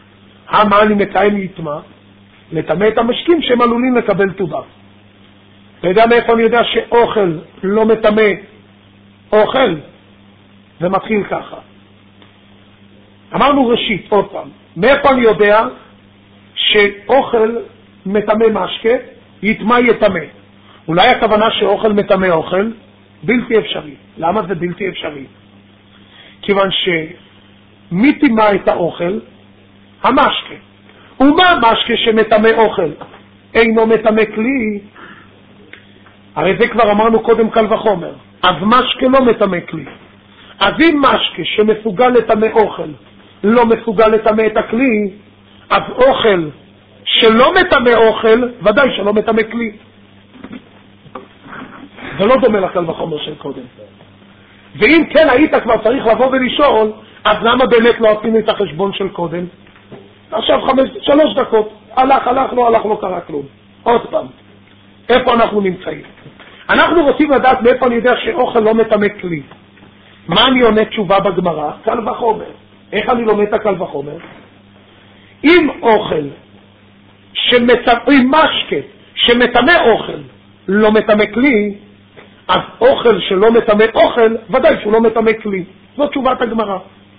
המה אני מקיים יטמא? לטמא את המשקים שהם עלולים לקבל טומאה. אתה יודע מאיפה אני יודע שאוכל לא מטמא אוכל? זה מתחיל ככה. אמרנו ראשית, עוד פעם, מאיפה אני יודע שאוכל מטמא משקה, יטמא יטמא? אולי הכוונה שאוכל מטמא אוכל? בלתי אפשרי. למה זה בלתי אפשרי? כיוון שמי טימא את האוכל? המשקה. ומה המשקה שמטמא אוכל? אינו מטמא כלי. הרי זה כבר אמרנו קודם קל וחומר. אז משקה לא מטמא כלי. אז אם משקה שמסוגל לטמא אוכל לא מסוגל לטמא את הכלי, אז אוכל שלא מטמא אוכל ודאי שלא מטמא כלי. זה לא דומה לקל וחומר של קודם. ואם כן היית כבר צריך לבוא ולשאול, אז למה באמת לא עשינו את החשבון של קודם? עכשיו חמש, שלוש דקות, הלך, הלך, לא הלך, לא קרה כלום. עוד פעם, איפה אנחנו נמצאים? אנחנו רוצים לדעת מאיפה אני יודע שאוכל לא מטמא כלי. מה אני עונה תשובה בגמרא? קל וחומר. איך אני לומד את הקל וחומר? אם אוכל שמטמא, משקה שמטמא אוכל לא מטמא כלי, אז אוכל שלא מטמא אוכל, ודאי שהוא לא מטמא כלי. זו תשובת הגמרא.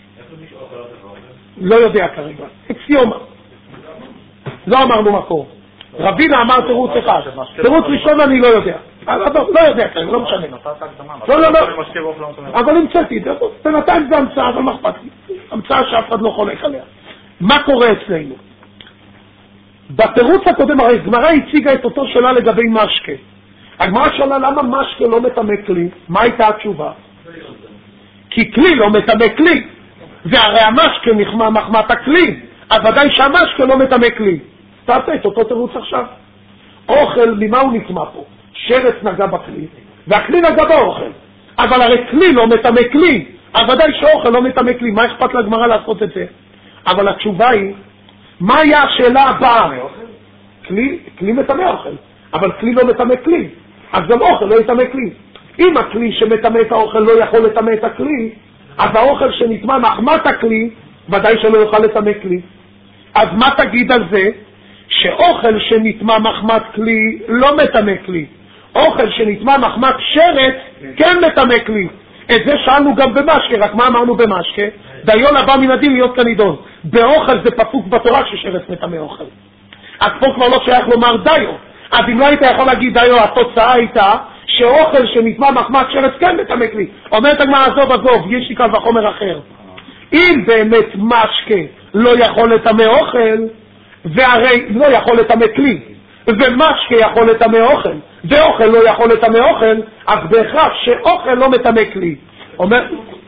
לא יודע כרגע. אקסיומה. לא אמרנו מקור. רבינה אמר תירוץ אחד. תירוץ ראשון אני לא יודע. לא יודע כרגע, לא משנה. לא, לא, לא. אבל המצאתי. בינתיים זה המצאה, אבל מה אכפת לי? המצאה שאף אחד לא חולק עליה. מה קורה אצלנו? בתירוץ הקודם, הרי גמרא הציגה את אותו שאלה לגבי משקה. הגמרא שאלה למה משקה לא מטמא כלי? מה הייתה התשובה? כי כלי לא מטמא כלי. והרי המשקה נחמה מחמת הכלי, אז ודאי שהמשקה לא מטמא כלי. תעשה את אותו תירוץ עכשיו. אוכל, ממה הוא נטמא פה? שרץ נגע בכלי, והכלי נגע באוכל. אבל הרי כלי לא מטמא כלי, אז ודאי שאוכל לא מטמא כלי. מה אכפת לגמרא לעשות את זה? אבל התשובה היא, מה היה השאלה הבאה? כלי, כלי מטמא אוכל, אבל כלי לא מטמא כלי. אז גם אוכל לא יטמא כלי. אם הכלי שמטמא את האוכל לא יכול לטמא את הכלי, אז האוכל שנטמא מחמת הכלי, ודאי שלא יוכל לטמא כלי. אז מה תגיד על זה? שאוכל שנטמא מחמת כלי לא מטמא כלי. אוכל שנטמא מחמת שרץ כן מטמא כלי. את זה שאלנו גם במשקה, רק מה אמרנו במשקה? דיון הבא מן הדין להיות כנידון. באוכל זה פסוק בתורה ששרץ מטמא אוכל. אז פה כבר לא שייך לומר דיו. אז אם לא היית יכול להגיד דיו, התוצאה הייתה שאוכל שנטמא מחמת שרץ כן מטמא כלי. אומרת הגמרא עזוב עזוב, יש לי קל וחומר אחר. אם באמת משקה לא יכול לטמא אוכל, והרי לא יכול לטמא כלי, ומשקה יכול לטמא אוכל, ואוכל לא יכול לטמא אוכל, אז בהכרח שאוכל לא מטמא כלי. אומר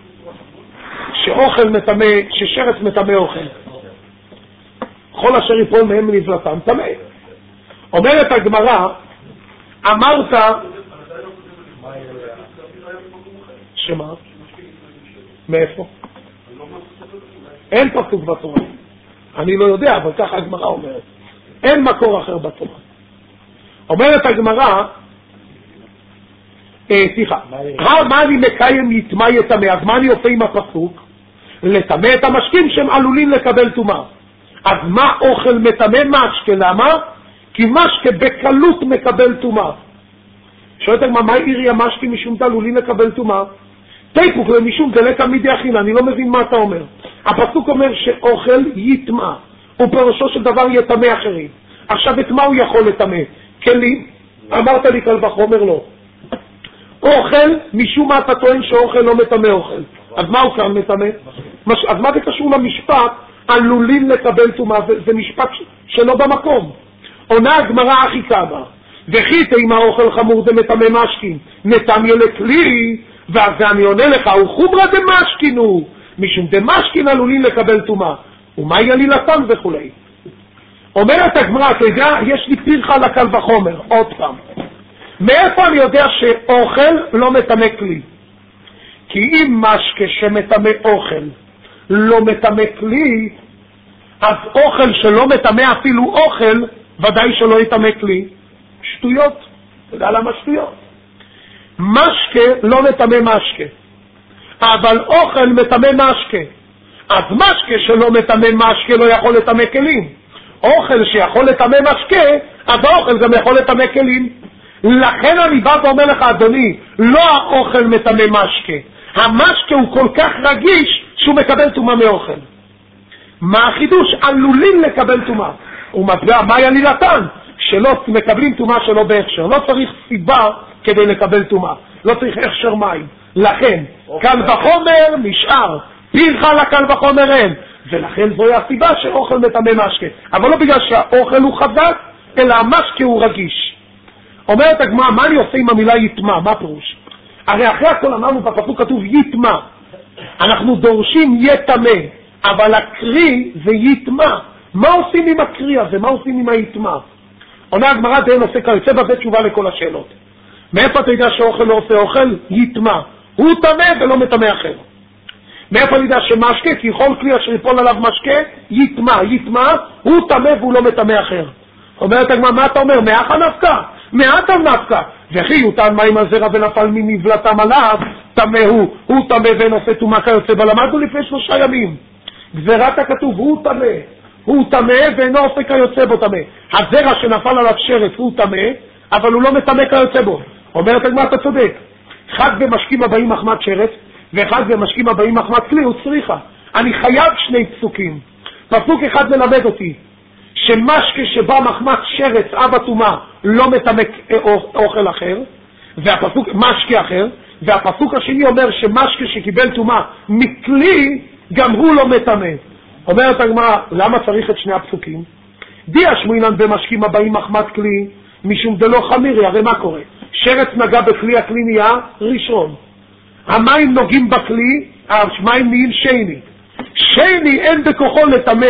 שאוכל מטמא, ששרץ מטמא אוכל. כל אשר יפול מהם נבלתם טמא. אומרת הגמרא, אמרת שמה? מאיפה? אין פסוק בתורה. אני לא יודע, אבל ככה הגמרא אומרת. אין מקור אחר בתורה. אומרת הגמרא, סליחה, מה אני מקיים יטמא יטמא? אז מה אני עושה עם הפסוק? לטמא את המשקים שהם עלולים לקבל טומאה. אז מה אוכל מטמא משקה? למה? כי משקה בקלות מקבל טומאה. שואלת הגמרא, מה עירי המשקה משום עלולים לקבל טומאה? תיפוק למשום דלקה מידי אכילה. אני לא מבין מה אתה אומר. הפסוק אומר שאוכל יטמא, ופירושו של דבר יטמא אחרים. עכשיו את מה הוא יכול לטמא? כלים? אמרת לי קל וחומר לא. אוכל, משום מה אתה טוען שאוכל לא מטמא אוכל. אז מה הוא כאן מטמא? אז מה זה קשור למשפט עלולים לקבל טומאה? זה משפט שלא במקום. עונה הגמרא הכי כמה, וכי תימא אוכל חמור זה מטמא משכין, נטמא לכלי, ואז אני עונה לך, הוא חומרא דמשכינו, משום דמשכין עלולים לקבל טומאה, ומהי עלילתם וכולי. אומרת הגמרא, אתה יודע, יש לי פרחה לקל וחומר, עוד פעם. מאיפה אני יודע שאוכל לא מטמא כלי? כי אם משקה שמטמא אוכל לא מטמא כלי, אז אוכל שלא מטמא אפילו אוכל, ודאי שלא יטמא כלי. שטויות. אתה יודע למה שטויות? משקה לא מטמא משקה, אבל אוכל מטמא משקה. אז משקה שלא מטמא משקה לא יכול לטמא כלים. אוכל שיכול לטמא משקה, אז האוכל גם יכול לטמא כלים. לכן אני בא ואומר לך, אדוני, לא האוכל מטמא משקה. המשקה הוא כל כך רגיש שהוא מקבל טומאה מאוכל. מה החידוש? עלולים לקבל טומאה. הוא מטבע מהי עלילתן? שלא מקבלים טומאה שלא בהכשר. לא צריך סיבה כדי לקבל טומאה. לא צריך הכשר מים. לכן, קל וחומר נשאר. פירחה לקל וחומר אין. ולכן זוהי הסיבה שאוכל מטמא משקה. אבל לא בגלל שהאוכל הוא חזק, אלא המשקה הוא רגיש. אומרת הגמרא, מה אני עושה עם המילה יטמא? מה פירוש? הרי אחרי הכל אמרנו בפסוק כתוב יטמא. אנחנו דורשים יטמא, אבל הקרי זה יטמא. מה עושים עם הקרי הזה? מה עושים עם היטמא? עונה הגמרא די נושא כיוצא בזה תשובה לכל השאלות. מאיפה אתה יודע שאוכל לא עושה אוכל? יטמא. הוא טמא ולא מטמא אחר. מאיפה אני יודע שמשקה? כי כל כלי אשר יפול עליו משקה, יטמא. יטמא, הוא טמא והוא לא מטמא אחר. אומרת הגמרא, מה אתה אומר? מאחה נפקא? מעט נפקא. וכי יותן מים הזרע ונפל מנבלתם עליו, טמא הוא. הוא טמא ואין עושה טומאה כיוצא בה. למדנו לפני שלושה ימים. גזירת הכתוב, הוא טמא. הוא טמא ואינו עושה כיוצא בו טמא. הזרע שנפל עליו שרץ הוא טמא, אבל הוא לא מטמא כיוצא בו. אומרת הגמרא, אתה צודק. אחד במשקים הבאים מחמת שרץ, ואחד במשקים הבאים מחמת כלי, הוא צריכה. אני חייב שני פסוקים. פסוק אחד מלמד אותי, שמשקה שבא מחמת שרץ אב הטומאה לא מטמא אוכל אחר, והפסוק, משקה אחר, והפסוק השני אומר שמשקה שקיבל טומאה מכלי, גם הוא לא מטמא. אומרת הגמרא, למה צריך את שני הפסוקים? די השמינן במשקים הבאים מחמת כלי, משום דלא חמירי. הרי מה קורה? שרץ נגע בכלי, הכלי נהיה ראשון. המים נוגעים בכלי, המים נהיים שני. שני אין בכוחו לטמא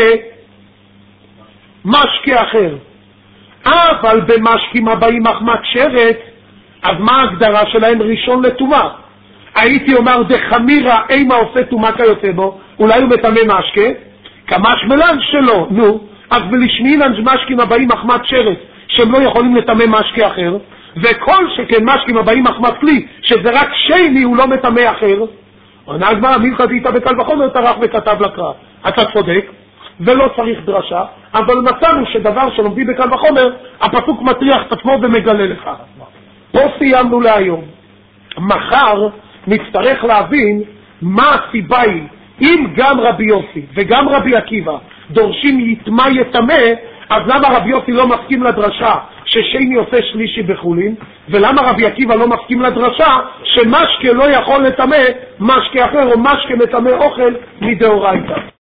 משקה אחר. אבל במשקים הבאים מחמת שרץ, אז מה ההגדרה שלהם? ראשון לטומאה. הייתי אומר דחמירה אימה עושה טומאה כיוצא בו, אולי הוא מטמא משקה, כמשמלן שלו, נו, אז בלשמינן משקים הבאים מחמת שרץ, שהם לא יכולים לטמא משקה אחר, וכל שכן משקים הבאים מחמת כלי, שזה רק שני, הוא לא מטמא אחר. עונה הגמרא, מילתא דאיתא בקל וחומר טרח וכתב לקרא. אתה צודק, ולא צריך דרשה, אבל מצאנו שדבר שלומדים בקל וחומר, הפסוק מטריח את עצמו ומגלה לך. פה סיימנו להיום. מחר נצטרך להבין מה הסיבה היא. אם גם רבי יוסי וגם רבי עקיבא דורשים יטמא יטמא, אז למה רבי יוסי לא מסכים לדרשה ששני עושה שלישי בחולין, ולמה רבי עקיבא לא מסכים לדרשה שמשקה לא יכול לטמא משקה אחר, או משקה מטמא אוכל מדאורייתא?